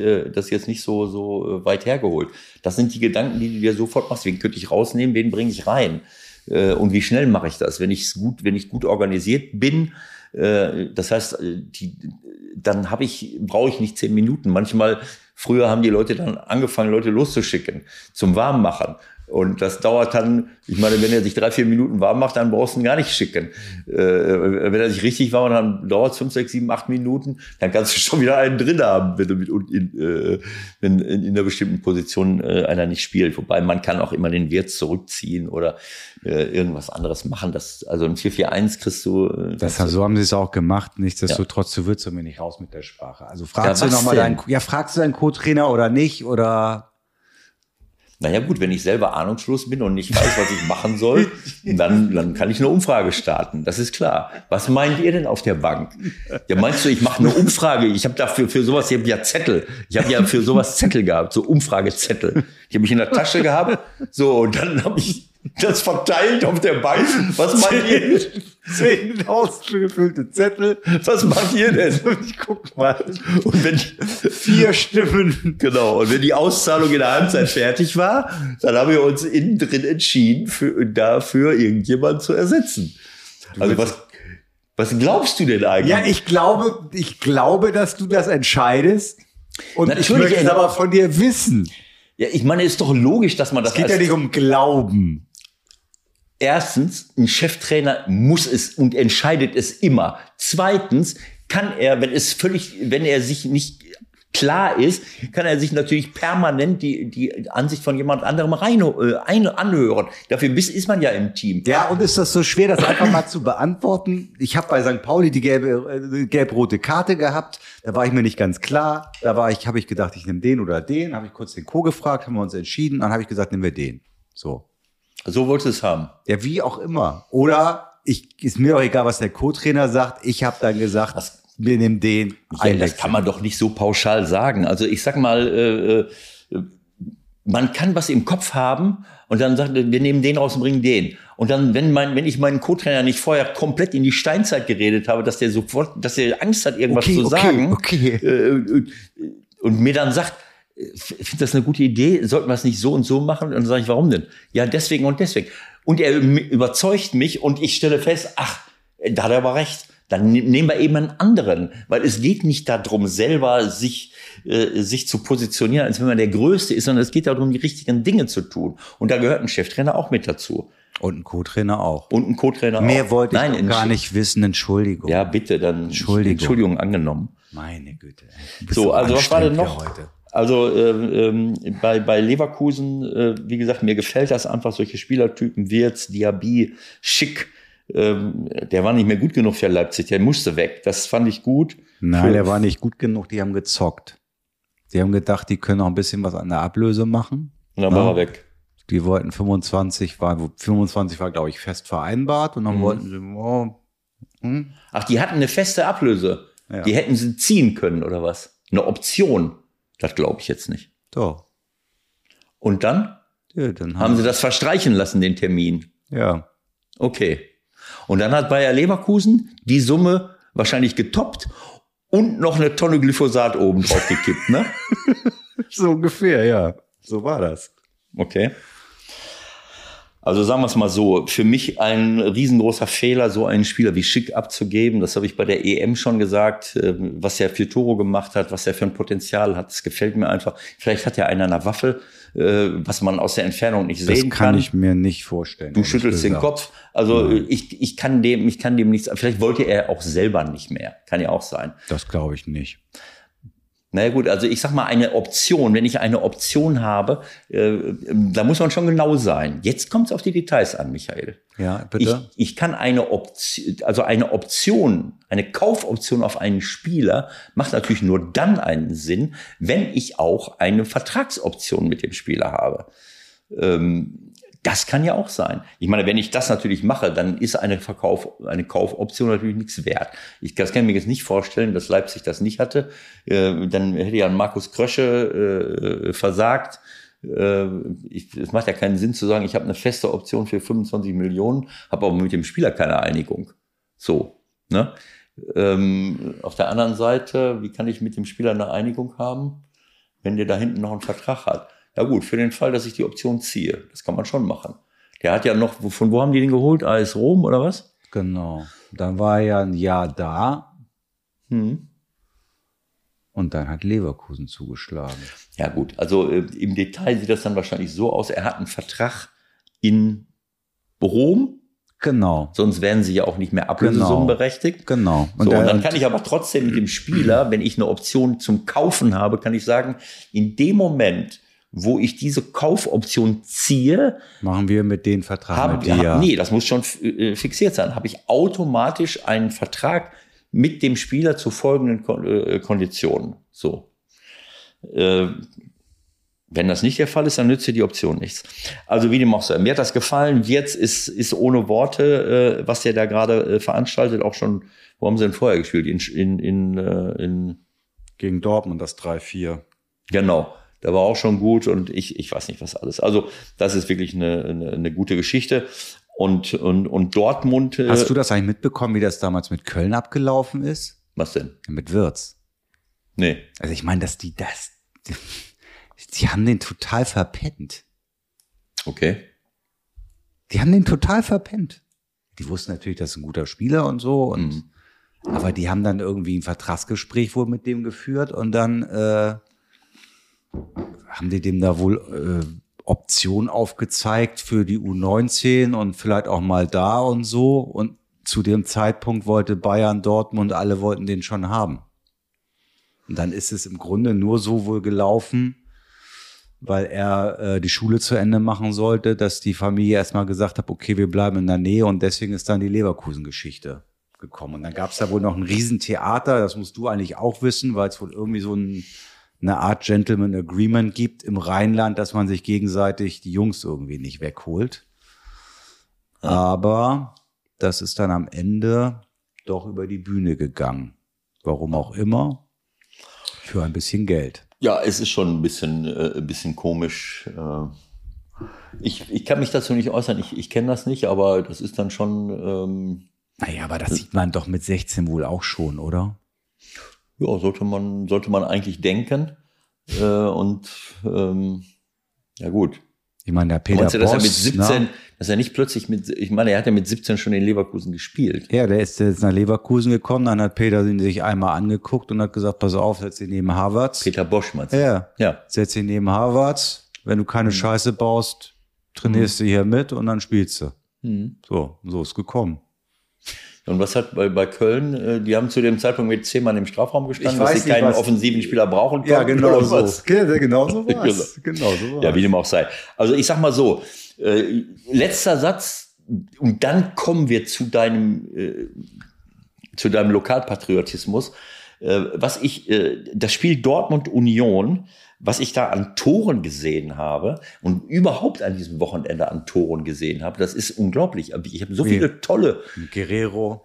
so weit hergeholt. Das sind die Gedanken, die du dir sofort machst. Wen könnte ich rausnehmen, wen bringe ich rein? Und wie schnell mache ich das? Wenn ich gut organisiert bin, das heißt, dann brauche ich nicht 10 Minuten. Manchmal, früher haben die Leute dann angefangen, Leute loszuschicken zum Warmmachen. Und das dauert dann, ich meine, wenn er sich 3-4 Minuten warm macht, dann brauchst du ihn gar nicht schicken. Wenn er sich richtig warm macht, dann dauert es 5, 6, 7, 8 Minuten, dann kannst du schon wieder einen drin haben, wenn in einer bestimmten Position einer nicht spielt. Wobei man kann auch immer den Wirtz zurückziehen oder irgendwas anderes machen. Also ein 4-4-1 kriegst du. So haben sie es auch gemacht. Nichtsdestotrotz, du wirst mir nicht raus mit der Sprache. Also fragst du nochmal fragst du deinen Co-Trainer oder nicht? Oder? Naja gut, wenn ich selber ahnungslos bin und nicht weiß, was ich machen soll, dann kann ich eine Umfrage starten, das ist klar. Was meint ihr denn auf der Bank? Ja, meinst du, ich mache eine Umfrage? Ich habe dafür für sowas, ich habe ja Zettel. Ich habe ja für sowas Zettel gehabt, so Umfragezettel. Die habe ich in der Tasche gehabt, so, und dann habe ich das verteilt auf der Bank. Was meint ihr? 10 ausgefüllte Zettel. Was macht ihr denn? Ich guck mal. Und wenn 4 Stimmen. Genau. Und wenn die Auszahlung in der Halbzeit fertig war, dann haben wir uns innen drin entschieden, dafür irgendjemanden zu ersetzen. Also was glaubst du denn eigentlich? Ja, ich glaube, dass du das entscheidest. Und natürlich, ich möchte es aber von dir wissen. Ja, ich meine, es ist doch logisch, dass man das. Es geht ja nicht um Glauben. Erstens, ein Cheftrainer muss es und entscheidet es immer. Zweitens kann er, wenn er sich nicht klar ist, kann er sich natürlich permanent die Ansicht von jemand anderem anhören. Dafür ist man ja im Team. Ja, und ist das so schwer, das einfach mal zu beantworten? Ich habe bei St. Pauli die gelb-rote Karte gehabt. Da war ich mir nicht ganz klar. Habe ich gedacht, ich nehme den oder den. Habe ich kurz den Co. gefragt, haben wir uns entschieden. Dann habe ich gesagt, nehmen wir den. So wolltest du es haben? Ja, wie auch immer. Oder ist mir auch egal, was der Co-Trainer sagt. Ich habe dann gesagt, wir nehmen den. Ja, das kann man doch nicht so pauschal sagen. Also ich sag mal, man kann was im Kopf haben und dann sagt, wir nehmen den raus und bringen den. Und dann, wenn ich meinen Co-Trainer nicht vorher komplett in die Steinzeit geredet habe, dass der Angst hat, irgendwas zu sagen, und mir dann sagt, ich finde das eine gute Idee, sollten wir es nicht so und so machen? Und dann sage ich, warum denn? Ja, deswegen und deswegen. Und er überzeugt mich und ich stelle fest, ach, da hat er aber recht. Dann nehmen wir eben einen anderen. Weil es geht nicht darum, selber sich zu positionieren, als wenn man der Größte ist, sondern es geht darum, die richtigen Dinge zu tun. Und da gehört ein Cheftrainer auch mit dazu. Und ein Co-Trainer auch. Und ein Co-Trainer Mehr auch. wollte ich gar nicht wissen, Entschuldigung. Ja, bitte, dann Entschuldigung angenommen. Meine Güte. So, also was war denn noch? Heute? Also bei Leverkusen, wie gesagt, mir gefällt das einfach, solche Spielertypen, Wirtz, Diaby, Schick, der war nicht mehr gut genug für Leipzig, der musste weg. Das fand ich gut. Nein, der war nicht gut genug, die haben gezockt. Die haben gedacht, die können noch ein bisschen was an der Ablöse machen. Und dann war er weg. Die wollten 25 war, glaube ich, fest vereinbart und dann wollten sie, Ach, die hatten eine feste Ablöse. Ja. Die hätten sie ziehen können, oder was? Eine Option. Das glaube ich jetzt nicht. Doch. Und dann? Ja, dann haben sie das verstreichen lassen, den Termin. Ja. Okay. Und dann hat Bayer Leverkusen die Summe wahrscheinlich getoppt und noch eine Tonne Glyphosat oben drauf gekippt, ne? So ungefähr, ja. So war das. Okay. Also sagen wir es mal so, für mich ein riesengroßer Fehler, so einen Spieler wie Schick abzugeben. Das habe ich bei der EM schon gesagt, was er für Toro gemacht hat, was er für ein Potenzial hat. Das gefällt mir einfach. Vielleicht hat er einen an der Waffe, was man aus der Entfernung nicht sehen kann. Das kann ich mir nicht vorstellen. Du schüttelst den Kopf. Also ich kann dem nichts, vielleicht wollte er auch selber nicht mehr. Kann ja auch sein. Das glaube ich nicht. Naja gut, also ich sag mal eine Option, wenn ich eine Option habe, da muss man schon genau sein. Jetzt kommt es auf die Details an, Michael. Ja, bitte. Ich kann eine Option, eine Kaufoption auf einen Spieler macht natürlich nur dann einen Sinn, wenn ich auch eine Vertragsoption mit dem Spieler habe. Das kann ja auch sein. Ich meine, wenn ich das natürlich mache, dann ist eine Kaufoption natürlich nichts wert. Das kann ich mir jetzt nicht vorstellen, dass Leipzig das nicht hatte. Dann hätte ja Markus Krösche versagt. Es macht ja keinen Sinn zu sagen, ich habe eine feste Option für 25 Millionen, habe aber mit dem Spieler keine Einigung. So, ne? Auf der anderen Seite, wie kann ich mit dem Spieler eine Einigung haben, wenn der da hinten noch einen Vertrag hat? Ja gut, für den Fall, dass ich die Option ziehe. Das kann man schon machen. Der hat ja noch, von wo haben die den geholt? AS Rom oder was? Genau. Dann war er ja ein Jahr da. Und dann hat Leverkusen zugeschlagen. Ja gut, also im Detail sieht das dann wahrscheinlich so aus. Er hat einen Vertrag in Rom. Genau. Sonst werden sie ja auch nicht mehr Ablösesummen berechtigt. Genau. Und dann kann ich aber trotzdem mit dem Spieler, wenn ich eine Option zum Kaufen habe, kann ich sagen, in dem Moment, wo ich diese Kaufoption ziehe, machen wir mit den Vertrag mit dir. Nee, das muss schon fixiert sein. Habe ich automatisch einen Vertrag mit dem Spieler zu folgenden Konditionen. So. Wenn das nicht der Fall ist, dann nützt dir die Option nichts. Also wie dem auch sei. Mir hat das gefallen. Wirtz ist ohne Worte, was der da gerade veranstaltet, auch schon, wo haben sie denn vorher gespielt? Gegen Dortmund das 3-4. Genau. Da war auch schon gut und ich weiß nicht was alles. Also das ist wirklich eine gute Geschichte. Und Dortmund. Hast du das eigentlich mitbekommen, wie das damals mit Köln abgelaufen ist? Was denn? Mit Wirtz. Nee. Also ich meine, die haben den total verpennt. Okay. Die haben den total verpennt. Die wussten natürlich, das ist ein guter Spieler und so. Und aber die haben dann irgendwie ein Vertragsgespräch wohl mit dem geführt und dann haben die dem da wohl Optionen aufgezeigt für die U19 und vielleicht auch mal da und so. Und zu dem Zeitpunkt wollte Bayern, Dortmund, alle wollten den schon haben. Und dann ist es im Grunde nur so wohl gelaufen, weil er die Schule zu Ende machen sollte, dass die Familie erstmal gesagt hat, okay, wir bleiben in der Nähe und deswegen ist dann die Leverkusen-Geschichte gekommen. Und dann gab es da wohl noch ein Riesentheater, das musst du eigentlich auch wissen, weil es wohl irgendwie so eine Art Gentleman Agreement gibt im Rheinland, dass man sich gegenseitig die Jungs irgendwie nicht wegholt. Aber das ist dann am Ende doch über die Bühne gegangen. warum auch immer, für ein bisschen Geld. Ja, es ist schon ein bisschen komisch. Ich kann mich dazu nicht äußern, ich kenne das nicht, aber das ist dann schon... Naja, aber das sieht man doch mit 16 wohl auch schon, oder? Ja, sollte man eigentlich denken. Ja gut. Ich meine, der Peter Bosz, dass er mit 17, dass er nicht plötzlich er hat ja mit 17 schon in Leverkusen gespielt. Ja, der ist jetzt nach Leverkusen gekommen, dann hat Peter ihn sich einmal angeguckt und hat gesagt, pass auf, setz dich neben Havertz. Peter Bosz, meinst du? Ja. Setz dich neben Havertz, wenn du keine Scheiße baust, trainierst du hier mit und dann spielst du. So ist gekommen. Und was hat bei Köln, die haben zu dem Zeitpunkt mit 10 Mann im Strafraum gestanden, dass sie keinen offensiven Spieler brauchen konnten. Ja, genau so. Genau so war's. Ja, wie dem auch sei. Also ich sag mal so, letzter Satz, und dann kommen wir zu deinem Lokalpatriotismus. Das Spiel Dortmund-Union, was ich da an Toren gesehen habe und überhaupt an diesem Wochenende an Toren gesehen habe, das ist unglaublich. Ich habe so viele tolle... Guerrero,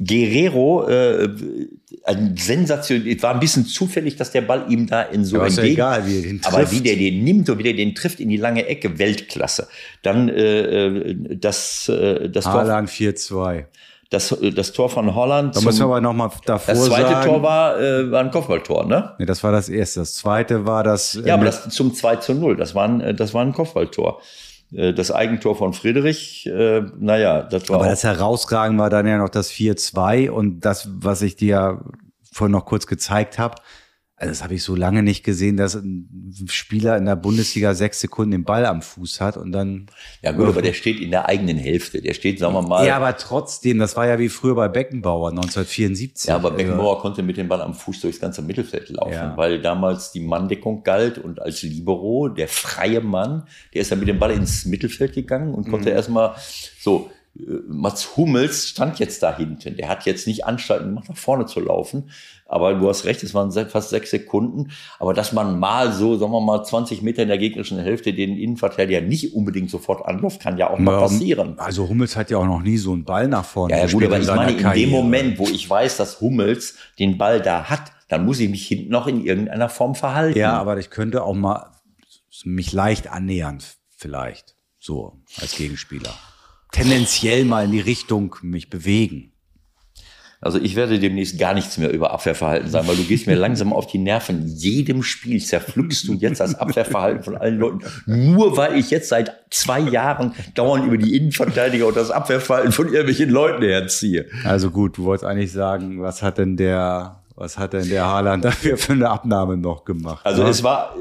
ein Sensation. Es war ein bisschen zufällig, dass der Ball ihm da in so ein egal, wie er den trifft. Aber wie der den nimmt und wie der den trifft in die lange Ecke, Weltklasse. Dann das Haaland 4-2. Das Tor von Holland. Da müssen wir aber noch mal davor sagen. Das zweite Tor war ein Kopfballtor, ne? Nee, das war das erste. Das zweite war das... Ja, aber das zum 2-0. Das war ein Kopfballtor. Das Eigentor von Friedrich, das war aber das Herausragende war dann ja noch das 4-2 und das, was ich dir vorhin noch kurz gezeigt habe, also das habe ich so lange nicht gesehen, dass ein Spieler in der Bundesliga 6 Sekunden den Ball am Fuß hat und dann... Ja gut, aber der steht in der eigenen Hälfte. Der steht, sagen wir mal... Ja, aber trotzdem, das war ja wie früher bei Beckenbauer 1974. Ja, aber Beckenbauer konnte mit dem Ball am Fuß durchs ganze Mittelfeld laufen, weil damals die Manndeckung galt und als Libero, der freie Mann, der ist dann mit dem Ball ins Mittelfeld gegangen und konnte erstmal so... Mats Hummels stand jetzt da hinten. Der hat jetzt nicht Anstalten gemacht, nach vorne zu laufen. Aber du hast recht, es waren fast 6 Sekunden. Aber dass man mal so, sagen wir mal, 20 Meter in der gegnerischen Hälfte den Innenverteidiger nicht unbedingt sofort anläuft, kann ja auch mal passieren. Also Hummels hat ja auch noch nie so einen Ball nach vorne gespielt. Ja gut, aber ich meine, in dem Moment, wo ich weiß, dass Hummels den Ball da hat, dann muss ich mich hinten noch in irgendeiner Form verhalten. Ja, aber ich könnte auch mal mich leicht annähern, vielleicht. So, als Gegenspieler. Tendenziell mal in die Richtung mich bewegen. Also ich werde demnächst gar nichts mehr über Abwehrverhalten sagen, weil du gehst mir langsam auf die Nerven. In jedem Spiel zerpflückst du jetzt das Abwehrverhalten von allen Leuten, nur weil ich jetzt seit 2 Jahren dauernd über die Innenverteidiger und das Abwehrverhalten von irgendwelchen Leuten herziehe. Also gut, du wolltest eigentlich sagen, was hat denn der Haaland dafür für eine Abnahme noch gemacht? Also es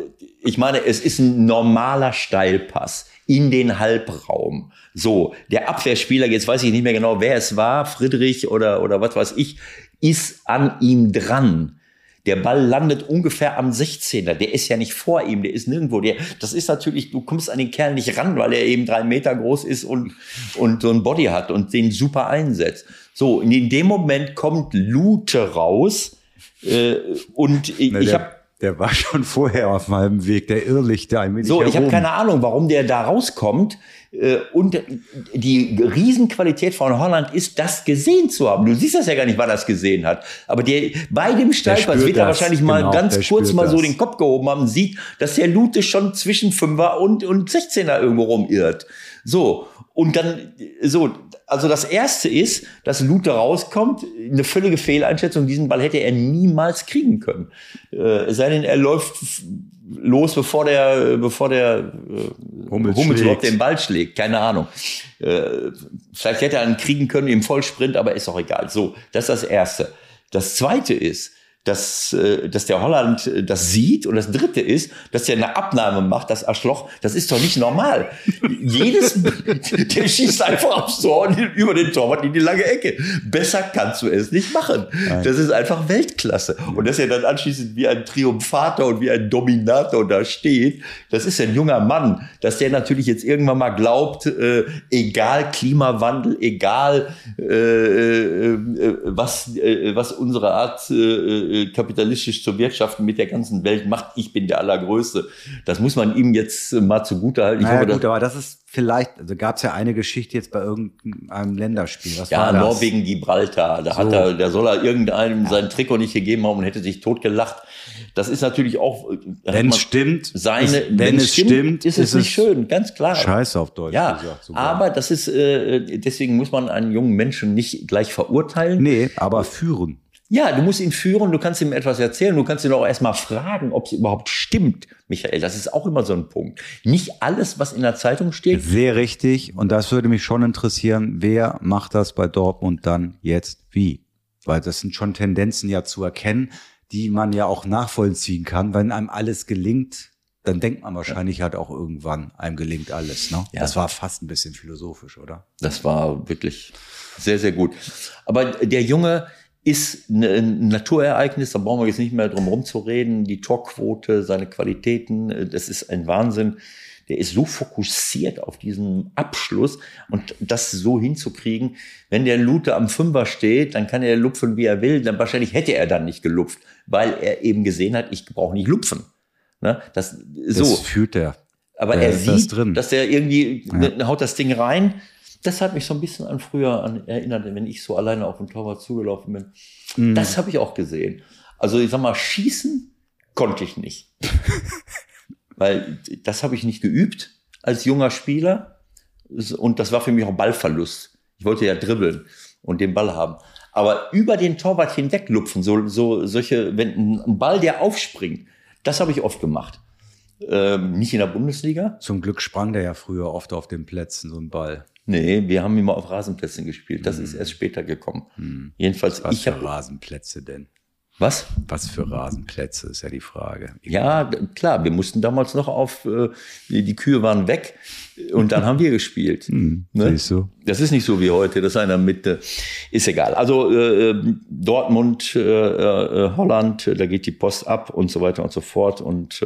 ist ein normaler Steilpass in den Halbraum. So, der Abwehrspieler, jetzt weiß ich nicht mehr genau, wer es war, Friedrich oder was weiß ich, ist an ihm dran. Der Ball landet ungefähr am 16er. Der ist ja nicht vor ihm, der ist nirgendwo. Das ist natürlich, du kommst an den Kerl nicht ran, weil er eben 3 Meter groß ist und so ein Body hat und den super einsetzt. So, in dem Moment kommt Lute raus und ich habe... Der war schon vorher auf meinem Weg, der irrlichte ein wenig So, herum. ich habe keine Ahnung, warum der da rauskommt. Und die Riesenqualität von Holland ist, das gesehen zu haben. Du siehst das ja gar nicht, wann er das gesehen hat. Aber bei dem Steilpass wird er wahrscheinlich mal ganz kurz mal so den Kopf gehoben haben, sieht, dass der Lute schon zwischen 5er und 16er irgendwo rumirrt. So. Und dann, also das erste ist, dass Lute rauskommt, eine völlige Fehleinschätzung, diesen Ball hätte er niemals kriegen können. Es sei denn, er läuft los, bevor der Hummels überhaupt den Ball schlägt. Keine Ahnung. Vielleicht hätte er einen kriegen können im Vollsprint, aber ist auch egal. So, das ist das Erste. Das Zweite ist, dass der Holland das sieht. Und das Dritte ist, dass der eine Abnahme macht, das Arschloch. Das ist doch nicht normal. Der schießt einfach aufs Tor und über den Torwart in die lange Ecke. Besser kannst du es nicht machen. Nein. Das ist einfach Weltklasse. Und dass er dann anschließend wie ein Triumphator und wie ein Dominator da steht, das ist ein junger Mann, dass der natürlich jetzt irgendwann mal glaubt, egal Klimawandel, egal was unsere Art kapitalistisch zu wirtschaften mit der ganzen Weltmacht. Ich bin der Allergrößte. Das muss man ihm jetzt mal zugutehalten. Naja, gut, aber das ist vielleicht, also gab es ja eine Geschichte jetzt bei irgendeinem Länderspiel. Was war das? Norwegen, Gibraltar. Da soll er irgendeinem sein Trikot nicht gegeben haben und hätte sich totgelacht. Das ist natürlich auch, wenn es stimmt, wenn es stimmt, ist es nicht schön, ganz klar. Scheiße auf Deutsch gesagt. Sogar. Aber das ist, deswegen muss man einen jungen Menschen nicht gleich verurteilen. Nee, aber führen. Ja, du musst ihn führen, du kannst ihm etwas erzählen, du kannst ihn auch erstmal fragen, ob es überhaupt stimmt, Michael. Das ist auch immer so ein Punkt. Nicht alles, was in der Zeitung steht. Sehr richtig. Und das würde mich schon interessieren, wer macht das bei Dortmund dann jetzt wie? Weil das sind schon Tendenzen ja zu erkennen, die man ja auch nachvollziehen kann. Wenn einem alles gelingt, dann denkt man wahrscheinlich halt auch irgendwann, einem gelingt alles. Ne? Ja. Das war fast ein bisschen philosophisch, oder? Das war wirklich sehr, sehr gut. Aber der Junge ist ein Naturereignis, da brauchen wir jetzt nicht mehr drum herum zu reden. Die Torquote, seine Qualitäten, das ist ein Wahnsinn. Der ist so fokussiert auf diesen Abschluss und das so hinzukriegen. Wenn der Lute am Fünfer steht, dann kann er lupfen, wie er will. Dann wahrscheinlich hätte er dann nicht gelupft, weil er eben gesehen hat, ich brauche nicht lupfen. Ne? Das fühlt er. Aber er sieht, dass er irgendwie haut das Ding rein. Das hat mich so ein bisschen an früher erinnert, wenn ich so alleine auf den Torwart zugelaufen bin. Mhm. Das habe ich auch gesehen. Also ich sag mal, schießen konnte ich nicht. Weil das habe ich nicht geübt als junger Spieler. Und das war für mich auch Ballverlust. Ich wollte ja dribbeln und den Ball haben. Aber über den Torwart hinweglupfen, solche, wenn ein Ball, der aufspringt, das habe ich oft gemacht. Nicht in der Bundesliga. Zum Glück sprang der ja früher oft auf den Plätzen, so ein Ball. Nee, wir haben immer auf Rasenplätzen gespielt. Das ist erst später gekommen. Jedenfalls, was für Rasenplätze denn? Was? Was für Rasenplätze, ist ja die Frage. Ja, klar, wir mussten damals noch die Kühe waren weg und dann haben wir gespielt. Ne? Siehst du? Das ist nicht so wie heute, dass einer ist egal. Also Dortmund, Holland, da geht die Post ab und so weiter und so fort und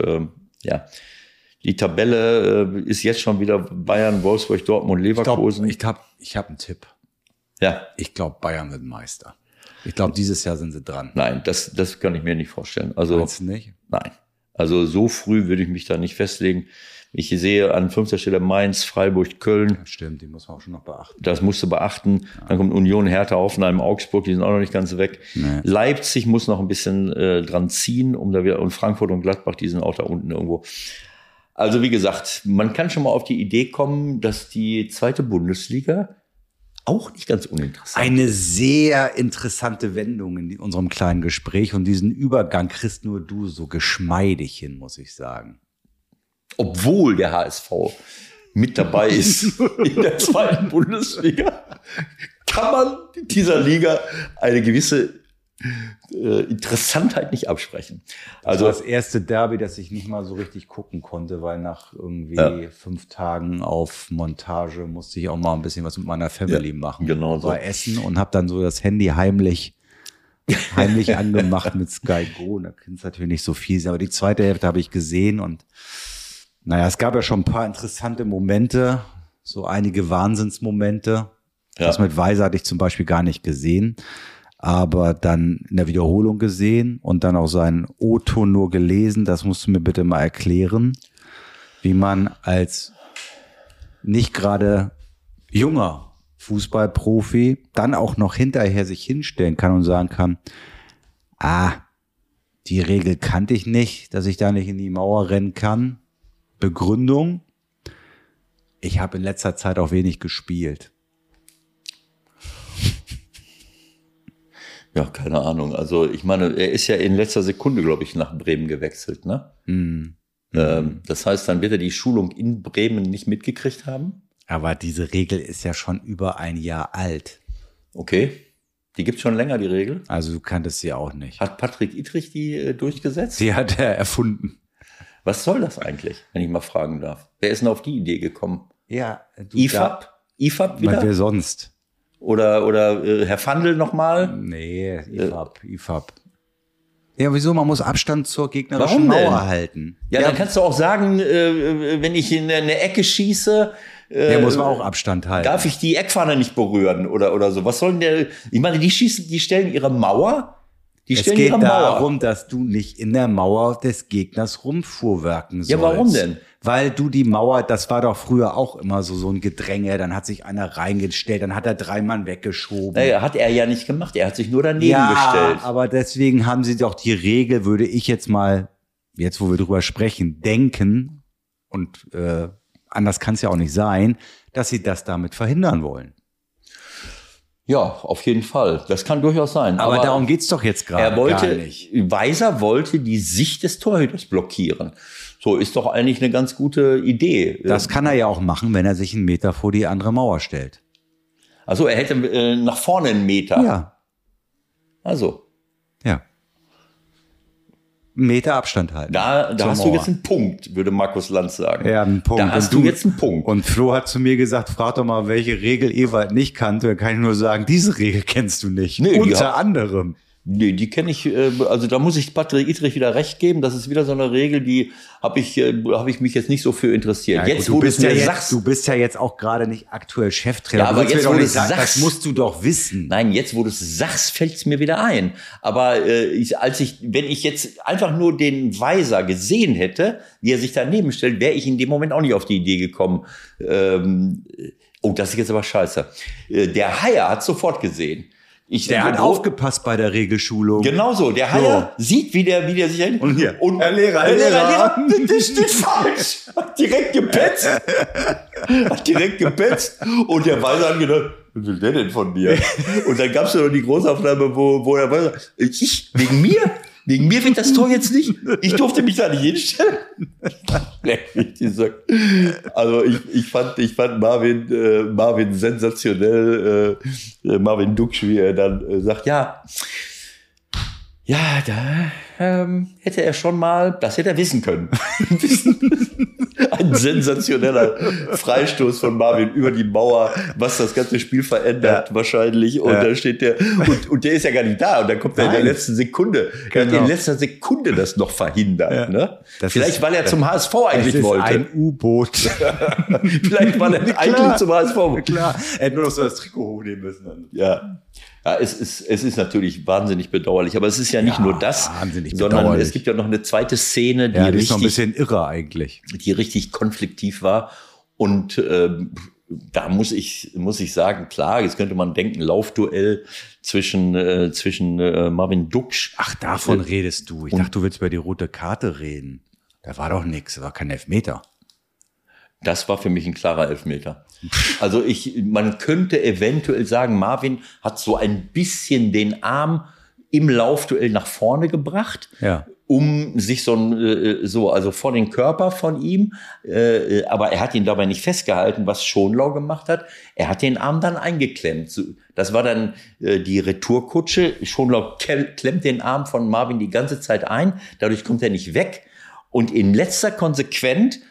die Tabelle ist jetzt schon wieder Bayern, Wolfsburg, Dortmund, Leverkusen. Ich hab einen Tipp. Ja. Ich glaube, Bayern wird Meister. Ich glaube, dieses Jahr sind sie dran. Nein, das kann ich mir nicht vorstellen. Also, meinst du nicht? Nein. Also so früh würde ich mich da nicht festlegen. Ich sehe an 5. Stelle Mainz, Freiburg, Köln. Ja, stimmt, die muss man auch schon noch beachten. Das musst du beachten. Ja. Dann kommt Union, Hertha, Hoffenheim, Augsburg, die sind auch noch nicht ganz weg. Nee. Leipzig muss noch ein bisschen dran ziehen, und Frankfurt und Gladbach, die sind auch da unten irgendwo. Also wie gesagt, man kann schon mal auf die Idee kommen, dass die zweite Bundesliga auch nicht ganz uninteressant. Eine sehr interessante Wendung in unserem kleinen Gespräch und diesen Übergang kriegst nur du so geschmeidig hin, muss ich sagen. Obwohl der HSV mit dabei ist in der zweiten Bundesliga, kann man dieser Liga eine gewisse Interessantheit nicht absprechen. Also das erste Derby, das ich nicht mal so richtig gucken konnte, weil nach irgendwie 5 Tagen auf Montage musste ich auch mal ein bisschen was mit meiner Family machen. Genau so. War essen und habe dann so das Handy heimlich angemacht mit Sky Go. Da kann es natürlich nicht so viel sein, aber die zweite Hälfte habe ich gesehen und naja, es gab ja schon ein paar interessante Momente, so einige Wahnsinnsmomente. Ja. Das mit Weiser hatte ich zum Beispiel gar nicht gesehen. Aber dann in der Wiederholung gesehen und dann auch seinen O-Ton nur gelesen. Das musst du mir bitte mal erklären, wie man als nicht gerade junger Fußballprofi dann auch noch hinterher sich hinstellen kann und sagen kann, die Regel kannte ich nicht, dass ich da nicht in die Mauer rennen kann. Begründung, ich habe in letzter Zeit auch wenig gespielt. Ja, keine Ahnung. Also ich meine, er ist ja in letzter Sekunde, glaube ich, nach Bremen gewechselt, ne? Mhm. Das heißt, dann wird er die Schulung in Bremen nicht mitgekriegt haben? Aber diese Regel ist ja schon über ein Jahr alt. Okay. Die gibt's schon länger, die Regel? Also du kanntest sie auch nicht. Hat Patrick Ittrich die durchgesetzt? Die hat er erfunden. Was soll das eigentlich, wenn ich mal fragen darf? Wer ist denn auf die Idee gekommen? Ja. IFAB? IFAB wieder? Wer sonst? Oder Herr Fandl nochmal? Nee, IFAB. Ja, wieso? Man muss Abstand zur gegnerischen Mauer halten. Ja, dann kannst du auch sagen, wenn ich in eine Ecke schieße, muss man auch Abstand halten. Darf ich die Eckfahne nicht berühren oder so? Was soll denn der? Ich meine, die stellen ihre Mauer Die Es stellen geht ihre Mauer. darum, dass du nicht in der Mauer des Gegners rumfuhrwerken sollst. Ja, warum denn? Weil du die Mauer, das war doch früher auch immer so ein Gedränge, dann hat sich einer reingestellt, dann hat er 3 Mann weggeschoben. Naja, hat er ja nicht gemacht, er hat sich nur daneben gestellt. Aber deswegen haben sie doch die Regel, würde ich jetzt mal, jetzt wo wir drüber sprechen, denken, und anders kann es ja auch nicht sein, dass sie das damit verhindern wollen. Ja, auf jeden Fall. Das kann durchaus sein. Aber darum geht's doch jetzt gerade gar nicht. Weiser wollte die Sicht des Torhüters blockieren. So ist doch eigentlich eine ganz gute Idee. Das kann er ja auch machen, wenn er sich 1 Meter vor die andere Mauer stellt. Also er hätte nach vorne 1 Meter. Ja. Also. Ja. 1 Meter Abstand halten. Da zur hast Mauer. du jetzt einen Punkt, würde Markus Lanz sagen. Ja, einen Punkt. Da hast du jetzt einen Punkt. Und Flo hat zu mir gesagt, frag doch mal, welche Regel Ewald nicht kannte. Dann kann ich nur sagen, diese Regel kennst du nicht. Nee, Unter anderem. Nee, die kenne ich, also da muss ich Patrick Ittrich wieder recht geben. Das ist wieder so eine Regel, die habe ich mich jetzt nicht so für interessiert. Ja, jetzt, gut, wo du es mir sagst. du bist ja jetzt auch gerade nicht aktuell Cheftrainer. Ja, aber Du willst jetzt, mir doch wo du nicht es sagen, sagst. das musst du doch wissen. Nein, jetzt, wo du es sagst, fällt es mir wieder ein. Aber wenn ich jetzt einfach nur den Weiser gesehen hätte, wie er sich daneben stellt, wäre ich in dem Moment auch nicht auf die Idee gekommen. Oh, das ist jetzt aber scheiße. Der Haier hat sofort gesehen. Der hat aufgepasst bei der Regelschulung. Genau so. Der Haier sieht, wie der sich hin. Und hier. Und Herr Lehrer. das steht falsch. Hat direkt gepetzt. Und der Weiser hat gedacht, was will der denn von mir? Und dann gab es ja noch die Großaufnahme, wo der Weiser, wegen mir? Wegen mir wird das Tor jetzt nicht. Ich durfte mich da nicht hinstellen. Also ich fand Marvin sensationell. Marvin Duksch, wie er dann sagt, ja, da hätte er schon mal, das hätte er wissen können. Ein sensationeller Freistoß von Marvin über die Mauer, was das ganze Spiel verändert wahrscheinlich. Und da steht der, und der ist ja gar nicht da. Und dann kommt er in der letzten Sekunde. Er hat in letzter Sekunde das noch verhindert. Ne? Vielleicht, weil er zum HSV eigentlich wollte. Ein U-Boot. Vielleicht war er eigentlich zum HSV. Klar, er hätte nur noch so das Trikot hochnehmen müssen. Ja. Ja, es ist natürlich wahnsinnig bedauerlich, aber es ist ja nicht nur das, sondern es gibt ja noch eine zweite Szene, die ist noch ein bisschen irre eigentlich, die richtig konfliktiv war. Und da muss ich sagen, klar, jetzt könnte man denken, Laufduell zwischen Marvin Duksch. Ach, davon redest du. Ich dachte, du willst über die rote Karte reden. Da war doch nichts, da war kein Elfmeter. Das war für mich ein klarer Elfmeter. Also man könnte eventuell sagen, Marvin hat so ein bisschen den Arm im Laufduell nach vorne gebracht, um sich also vor den Körper von ihm, aber er hat ihn dabei nicht festgehalten, was Schonlau gemacht hat. Er hat den Arm dann eingeklemmt. Das war dann die Retourkutsche. Schonlau klemmt den Arm von Marvin die ganze Zeit ein, dadurch kommt er nicht weg. Und in letzter Konsequenz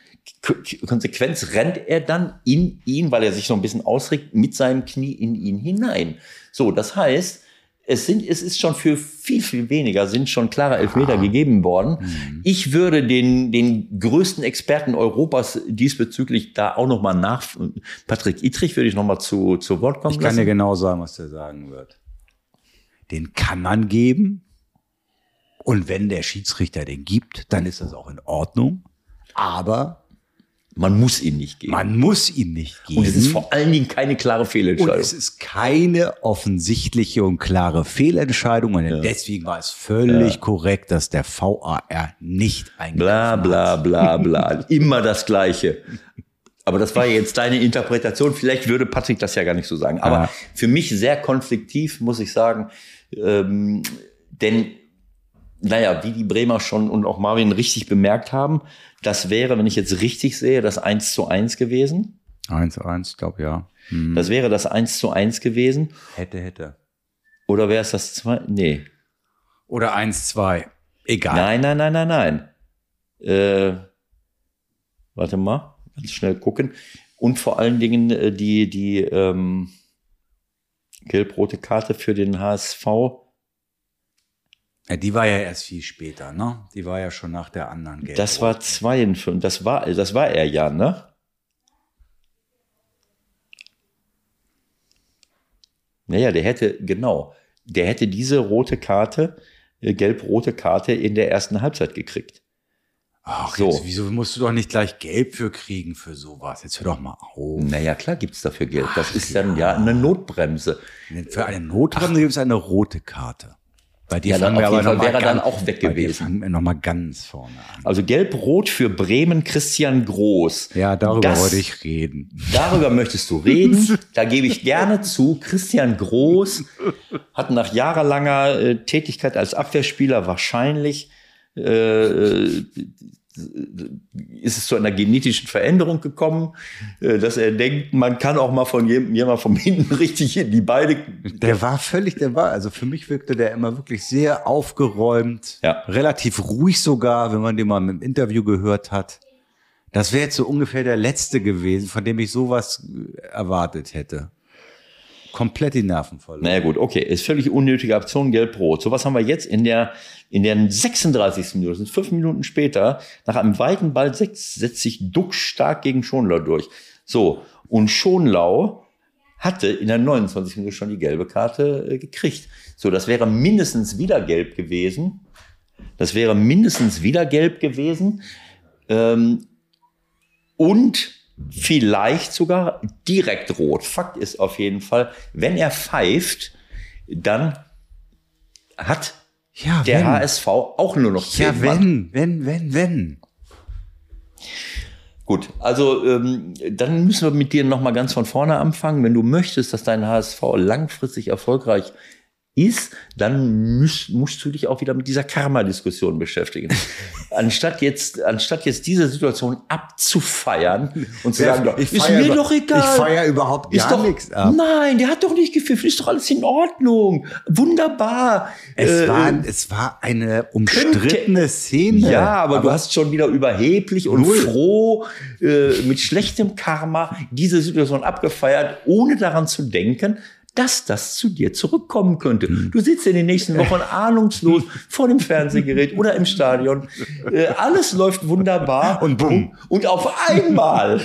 rennt er dann in ihn, weil er sich so ein bisschen ausregt, mit seinem Knie in ihn hinein. So, das heißt, es ist schon für viel, viel weniger, sind schon klare Elfmeter gegeben worden. Mhm. Ich würde den größten Experten Europas diesbezüglich da auch noch mal Patrick Ittrich würde ich noch mal zu Wort kommen lassen. Ich kann dir genau sagen, was der sagen wird. Den kann man geben. Und wenn der Schiedsrichter den gibt, dann ist das auch in Ordnung. Aber man muss ihn nicht geben. Man muss ihn nicht geben. Und es ist vor allen Dingen keine klare Fehlentscheidung. Und es ist keine offensichtliche und klare Fehlentscheidung. Und deswegen war es völlig korrekt, dass der VAR nicht eingegriffen hat. Bla, bla, bla, bla. Immer das Gleiche. Aber das war jetzt deine Interpretation. Vielleicht würde Patrick das ja gar nicht so sagen. Aber für mich sehr konfliktiv, muss ich sagen. Denn, wie die Bremer schon und auch Marvin richtig bemerkt haben, das wäre, wenn ich jetzt richtig sehe, das 1:1 gewesen. 1:1, glaube ja. Mhm. Das wäre das 1:1 gewesen. Hätte. Oder wäre es das 2? Nee. Oder 1:2. Egal. Nein. Warte mal, ganz schnell gucken. Und vor allen Dingen die gelb-rote Karte für den HSV. Ja, die war ja erst viel später, ne? Die war ja schon nach der anderen Gelb. Das war 52, das war er ja, ne? Naja, der hätte diese rote Karte gelb-rote Karte in der ersten Halbzeit gekriegt. Ach, so. Jetzt, wieso musst du doch nicht gleich Gelb für kriegen für sowas? Jetzt hör doch mal auf. Naja, klar gibt's dafür Gelb. Das ist dann ja eine Notbremse. Für eine Notbremse gibt es eine rote Karte. Bei dir Ja, dann fangen wir auf jeden aber Fall noch mal wäre er dann ganz- auch weg bei dir gewesen. fangen wir noch mal ganz vorne an. Also gelb-rot für Bremen Christian Groß. Ja, darüber Das- wollte ich reden. Darüber möchtest du reden. Da gebe ich gerne zu. Christian Groß hat nach jahrelanger Tätigkeit als Abwehrspieler wahrscheinlich ist es zu einer genetischen Veränderung gekommen, dass er denkt, man kann auch mal von jemand von hinten richtig in die Beine. Also für mich wirkte der immer wirklich sehr aufgeräumt, Ja. relativ ruhig sogar, wenn man den mal im Interview gehört hat. Das wäre jetzt so ungefähr der letzte gewesen, von dem ich sowas erwartet hätte. Komplett die Nerven verloren. Naja gut, okay, ist völlig unnötige Aktion, gelb-rot. So was haben wir jetzt in der 36. Minute, das sind 5 Minuten später, nach einem weiten Ball setzt sich Duck stark gegen Schonlau durch. So, und Schonlau hatte in der 29. Minute schon die gelbe Karte gekriegt. So, das wäre mindestens wieder gelb gewesen. Und vielleicht sogar direkt rot. Fakt ist auf jeden Fall, wenn er pfeift, dann hat Ja, der wenn. HSV auch nur noch 10 Ja, Mann. wenn. Gut, also dann müssen wir mit dir nochmal ganz von vorne anfangen. Wenn du möchtest, dass dein HSV langfristig erfolgreich ist, dann musst du dich auch wieder mit dieser Karma-Diskussion beschäftigen. Anstatt jetzt diese Situation abzufeiern und zu sagen, ist mir doch egal. Ich feiere überhaupt Ist gar doch, nichts ab. nein, der hat doch nicht gepfiffen, ist doch alles in Ordnung. Wunderbar. Es war eine umstrittene Szene. Ja, aber du hast schon wieder überheblich und froh mit schlechtem Karma diese Situation abgefeiert, ohne daran zu denken, dass das zu dir zurückkommen könnte. Du sitzt in den nächsten Wochen ahnungslos vor dem Fernsehgerät oder im Stadion. Alles läuft wunderbar. Und bumm. Und auf einmal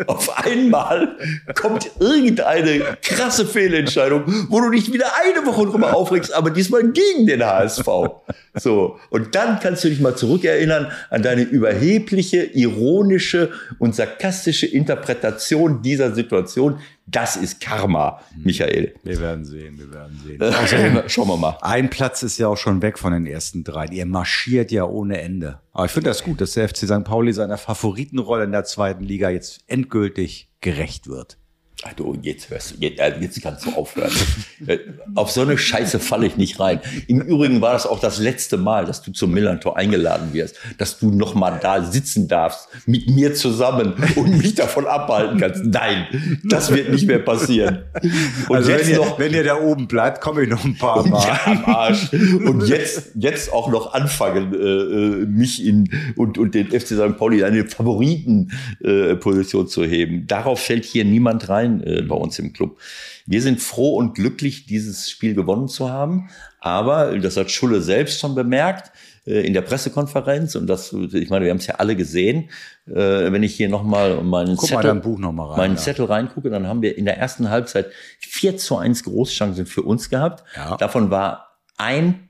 kommt irgendeine krasse Fehlentscheidung, wo du dich wieder eine Woche drüber aufregst, aber diesmal gegen den HSV. So. Und dann kannst du dich mal zurückerinnern an deine überhebliche, ironische und sarkastische Interpretation dieser Situation. Das ist Karma, Michael. Wir werden sehen. Außerdem, Schauen wir mal. ein Platz ist ja auch schon weg von den ersten 3. Ihr marschiert ja ohne Ende. Aber ich finde das gut, dass der FC St. Pauli seiner Favoritenrolle in der 2. Liga jetzt endgültig gerecht wird. Ach du, jetzt kannst du aufhören. Auf so eine Scheiße falle ich nicht rein. Im Übrigen war das auch das letzte Mal, dass du zum Millantor eingeladen wirst, dass du noch mal da sitzen darfst mit mir zusammen und mich davon abhalten kannst. Nein, das wird nicht mehr passieren. Und Also jetzt wenn ihr da oben bleibt, komme ich noch ein paar Mal. ja, am Arsch. Und jetzt auch noch anfangen, mich und den FC St. Pauli in eine Favoritenposition zu heben. Darauf fällt hier niemand rein bei uns im Club. Wir sind froh und glücklich, dieses Spiel gewonnen zu haben. Aber, das hat Schulle selbst schon bemerkt, in der Pressekonferenz, und ich meine, wir haben es ja alle gesehen, wenn ich hier nochmal meinen Zettel reingucke, dann haben wir in der ersten Halbzeit 4:1 Großchancen für uns gehabt. Ja. Davon war ein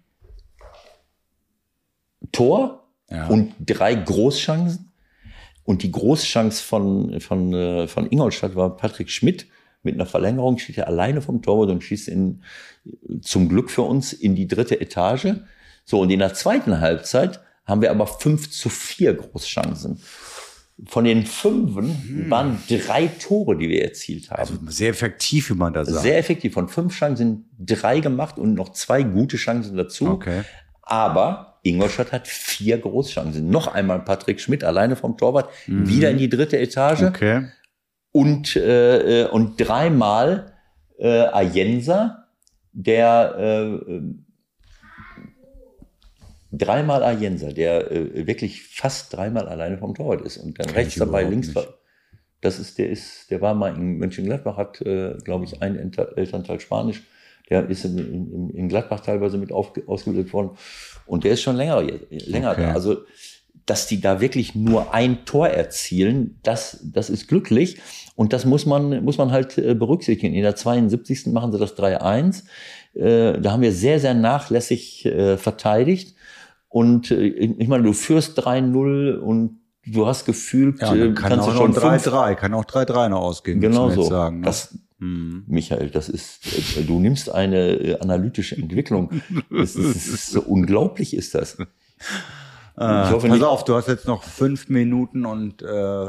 Tor und 3 Großchancen. Und die Großchance von Ingolstadt war Patrick Schmidt. Mit einer Verlängerung steht er alleine vom Torwart und schießt zum Glück für uns in die 3. Etage. So, und in der zweiten Halbzeit haben wir aber 5:4 Großchancen. Von den 5 waren 3 Tore, die wir erzielt haben. Also sehr effektiv, wie man das sagt. Sehr effektiv. Von 5 Chancen 3 gemacht und noch 2 gute Chancen dazu. Okay. Aber Ingolstadt hat 4 Großchancen. Noch einmal Patrick Schmidt alleine vom Torwart, wieder in die 3. Etage. Okay. Und 3-mal Ayensa, der wirklich fast 3-mal alleine vom Torwart ist und dann rechts dabei, links dabei. Der war mal in Mönchengladbach, hat, glaube ich, einen Elternteil Spanisch. Der ist in Gladbach teilweise mit ausgebildet worden. Und der ist schon länger da. Also, dass die da wirklich nur ein Tor erzielen, das ist glücklich. Und das muss man halt berücksichtigen. In der 72. machen sie das 3:1. Da haben wir sehr, sehr nachlässig verteidigt. Und ich meine, du führst 3-0 und du hast gefühlt, kann auch schon 3-3, kann auch 3-3 noch ausgehen. Genau so. Sagen, ne? Michael, das ist, du nimmst eine analytische Entwicklung. Das ist so unglaublich ist das. Ich hoffe pass auf, du hast jetzt noch 5 Minuten und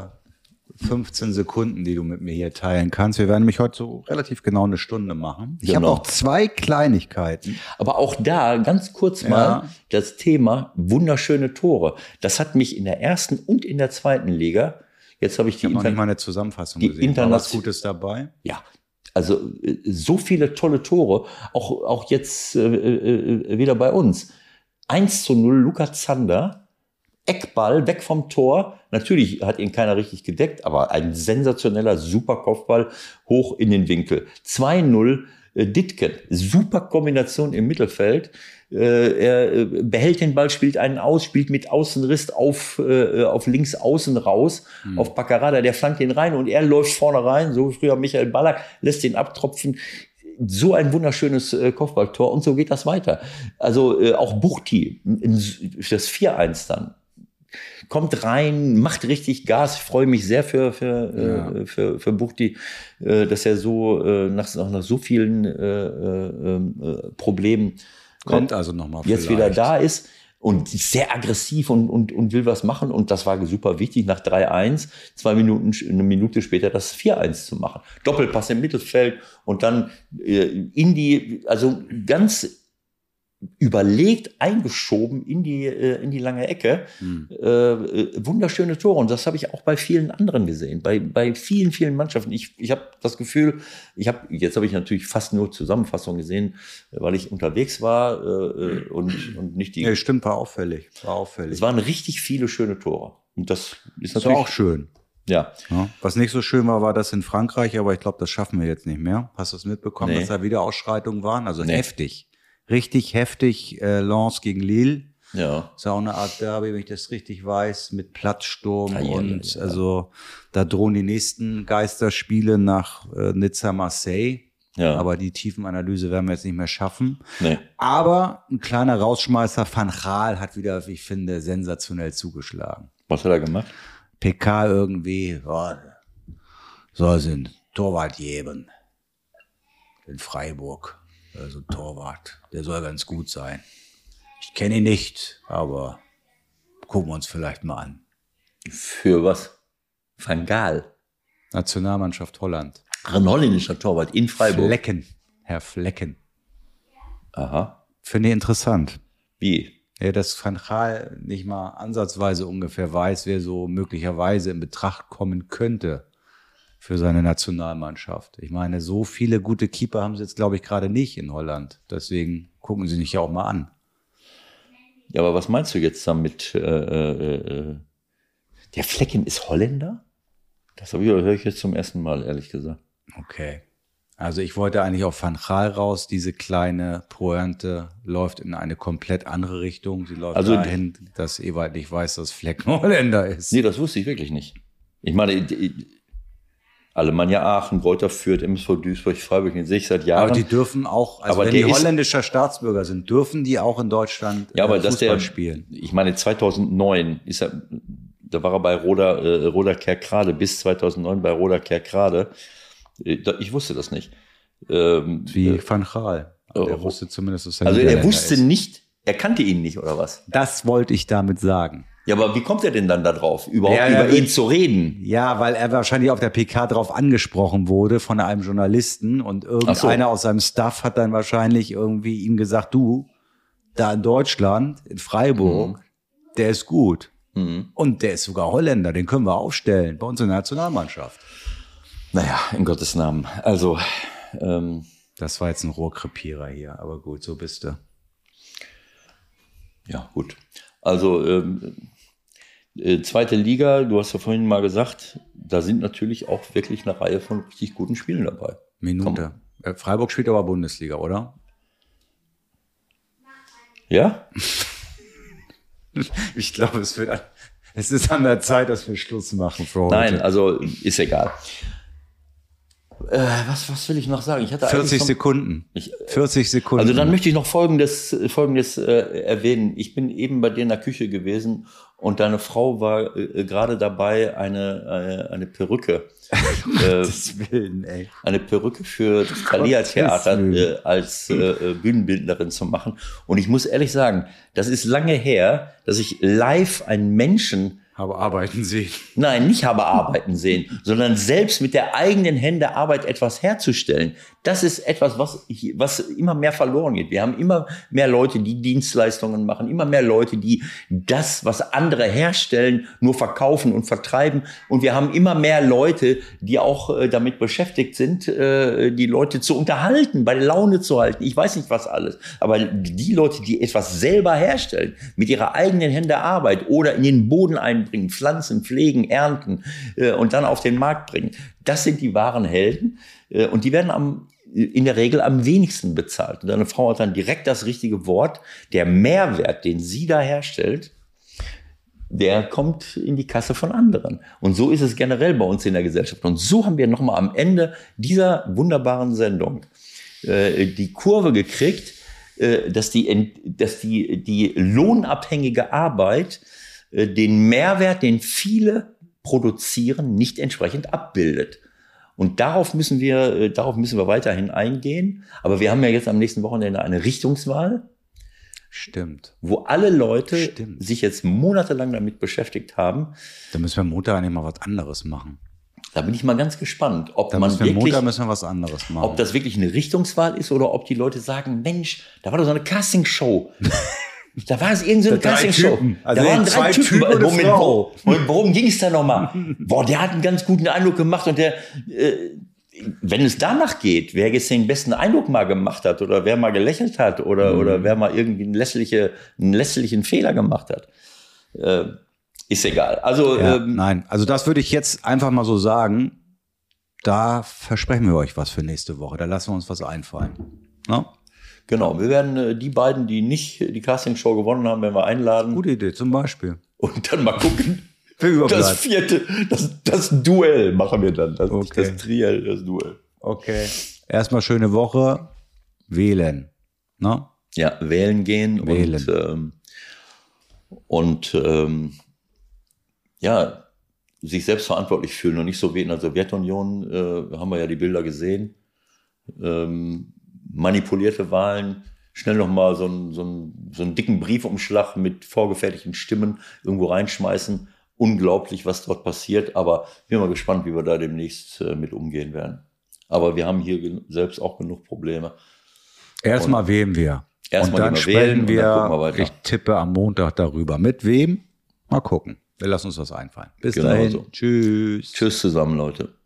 15 Sekunden, die du mit mir hier teilen kannst. Wir werden nämlich heute so relativ genau eine Stunde machen. Ich habe auch 2 Kleinigkeiten. Aber auch da ganz kurz mal das Thema wunderschöne Tore. Das hat mich in der ersten und in der zweiten Liga, jetzt habe ich noch nicht mal eine Zusammenfassung gesehen. War was Gutes dabei? Ja, also so viele tolle Tore, auch jetzt wieder bei uns. 1-0, Luca Zander, Eckball, weg vom Tor. Natürlich hat ihn keiner richtig gedeckt, aber ein sensationeller, super Kopfball hoch in den Winkel. 2-0, Dittgen, super Kombination im Mittelfeld. Er behält den Ball, spielt einen aus, spielt mit Außenriss auf links außen raus, auf Paccarada, der flankt ihn rein und er läuft vorne rein, so wie früher Michael Ballack, lässt ihn abtropfen. So ein wunderschönes Kopfballtor und so geht das weiter. Also auch Buchti, das 4-1 dann. Kommt rein, macht richtig Gas. Ich freue mich sehr für Buchti, dass er so nach so vielen Problemen kommt also noch mal jetzt wieder da ist und sehr aggressiv und will was machen. Und das war super wichtig, nach 3-1, eine Minute später das 4-1 zu machen. Doppelpass im Mittelfeld und dann also ganz überlegt eingeschoben in die lange Ecke. Wunderschöne Tore. Und das habe ich auch bei vielen anderen gesehen. Bei vielen, vielen Mannschaften. Ich habe das Gefühl, jetzt habe ich natürlich fast nur Zusammenfassungen gesehen, weil ich unterwegs war und nicht die. Ja, stimmt, war auffällig. Es waren richtig viele schöne Tore. Und das ist natürlich auch schön. Ja. Was nicht so schön war das in Frankreich, aber ich glaube, das schaffen wir jetzt nicht mehr. Hast du es mitbekommen, dass da wieder Ausschreitungen waren? Also heftig. Richtig heftig, Lens gegen Lille. Ja. Ist auch eine Art Derby, wenn ich das richtig weiß, mit Platzsturm also da drohen die nächsten Geisterspiele nach Nizza, Marseille. Ja. Aber die Tiefenanalyse werden wir jetzt nicht mehr schaffen. Nee. Aber ein kleiner Rausschmeißer, Van Gaal hat wieder, wie ich finde, sensationell zugeschlagen. Was hat er gemacht? PK irgendwie, soll sie einen Torwart geben. In Freiburg. Also Torwart, der soll ganz gut sein. Ich kenne ihn nicht, aber gucken wir uns vielleicht mal an. Für was? Van Gaal. Nationalmannschaft Holland. Ein holländischer Torwart in Freiburg. Herr Flecken. Aha. Finde ich interessant. Wie? Ja, dass Van Gaal nicht mal ansatzweise ungefähr weiß, wer so möglicherweise in Betracht kommen könnte für seine Nationalmannschaft. Ich meine, so viele gute Keeper haben sie jetzt, glaube ich, gerade nicht in Holland. Deswegen gucken sie sich ja auch mal an. Ja, aber was meinst du jetzt damit? Der Flecken ist Holländer? Das höre ich jetzt zum ersten Mal, ehrlich gesagt. Okay. Also ich wollte eigentlich auf Van Gaal raus. Diese kleine Pointe läuft in eine komplett andere Richtung. Sie läuft dahin, dass Ewald nicht weiß, dass Flecken Holländer ist. Nee, das wusste ich wirklich nicht. Ich meine, Alemannia Aachen, Greuther Fürth, MSV Duisburg, Freiburg, den sehe ich seit Jahren. Aber die dürfen auch, also wenn die holländischer Staatsbürger sind, dürfen die auch in Deutschland Fußball spielen. Ich meine, 2009 da war er bei Roda Kerkrade, bis 2009 bei Roda Kerkrade. Ich wusste das nicht. Wie Van Gaal. Er wusste zumindest, dass er er wusste nicht, er kannte ihn nicht, oder was? Das wollte ich damit sagen. Ja, aber wie kommt er denn dann da drauf, überhaupt über ihn zu reden? Ja, weil er wahrscheinlich auf der PK drauf angesprochen wurde von einem Journalisten und irgendeiner aus seinem Staff hat dann wahrscheinlich irgendwie ihm gesagt, du, da in Deutschland, in Freiburg, der ist gut. Und der ist sogar Holländer, den können wir aufstellen bei uns in der Nationalmannschaft. Naja, in Gottes Namen. Also, das war jetzt ein Rohrkrepierer hier, aber gut, so bist du. Ja, gut. Also, zweite Liga, du hast ja vorhin mal gesagt, da sind natürlich auch wirklich eine Reihe von richtig guten Spielen dabei. Minute. Freiburg spielt aber Bundesliga, oder? Ja? Ich glaube, es ist an der Zeit, dass wir Schluss machen für heute. Nein, also ist egal. Was will ich noch sagen? Ich hatte 40 Sekunden. 40 Sekunden. Also dann möchte ich noch Folgendes erwähnen. Ich bin eben bei dir in der Küche gewesen und deine Frau war gerade dabei, eine Perücke. Eine Perücke für das Thalia-Theater als Bühnenbildnerin zu machen. Und ich muss ehrlich sagen, das ist lange her, dass ich live einen Menschen habe arbeiten sehen. Nein, nicht habe arbeiten sehen, sondern selbst mit der eigenen Hände Arbeit etwas herzustellen. Das ist etwas, was immer mehr verloren geht. Wir haben immer mehr Leute, die Dienstleistungen machen, immer mehr Leute, die das, was andere herstellen, nur verkaufen und vertreiben. Und wir haben immer mehr Leute, die auch damit beschäftigt sind, die Leute zu unterhalten, bei Laune zu halten. Ich weiß nicht, was alles. Aber die Leute, die etwas selber herstellen, mit ihrer eigenen Hände Arbeit oder in den Boden einbringen, pflanzen, pflegen, ernten und dann auf den Markt bringen, das sind die wahren Helden. Und die werden in der Regel am wenigsten bezahlt. Und deine Frau hat dann direkt das richtige Wort. Der Mehrwert, den sie da herstellt, der kommt in die Kasse von anderen. Und so ist es generell bei uns in der Gesellschaft. Und so haben wir nochmal am Ende dieser wunderbaren Sendung die Kurve gekriegt, dass die lohnabhängige Arbeit den Mehrwert, den viele produzieren, nicht entsprechend abbildet. Und darauf müssen wir weiterhin eingehen. Aber wir haben ja jetzt am nächsten Wochenende eine Richtungswahl. Stimmt. Wo alle Leute sich jetzt monatelang damit beschäftigt haben. Da müssen wir Montag eigentlich mal was anderes machen. Da bin ich mal ganz gespannt, Montag müssen wir was anderes machen. Ob das wirklich eine Richtungswahl ist oder ob die Leute sagen, Mensch, da war doch so eine Castingshow. Da war es irgendeine Castingshow. Also da waren 3 Typen und eine Frau. Worum ging es da nochmal? Boah, der hat einen ganz guten Eindruck gemacht und der, wenn es danach geht, wer jetzt den besten Eindruck mal gemacht hat oder wer mal gelächelt hat oder wer mal irgendwie einen lästerlichen Fehler gemacht hat, ist egal. Also nein, also das würde ich jetzt einfach mal so sagen. Da versprechen wir euch was für nächste Woche. Da lassen wir uns was einfallen. No? Genau, wir werden die beiden, die nicht die Castingshow gewonnen haben, werden wir einladen. Gute Idee, zum Beispiel. Und dann mal gucken. Das 4., das Duell machen wir dann. Das Triell, das Duell. Okay. Erstmal schöne Woche. Wählen. No? Ja, wählen gehen. Und sich selbst verantwortlich fühlen und nicht so wie in der Sowjetunion, haben wir ja die Bilder gesehen. Manipulierte Wahlen, schnell nochmal so einen dicken Briefumschlag mit vorgefertigten Stimmen irgendwo reinschmeißen. Unglaublich, was dort passiert, aber ich bin mal gespannt, wie wir da demnächst mit umgehen werden. Aber wir haben hier selbst auch genug Probleme. Erstmal wählen wir. Und dann sprechen wir, ich tippe am Montag darüber. Mit wem? Mal gucken. Wir lassen uns was einfallen. Bis dahin. Tschüss. Tschüss zusammen, Leute.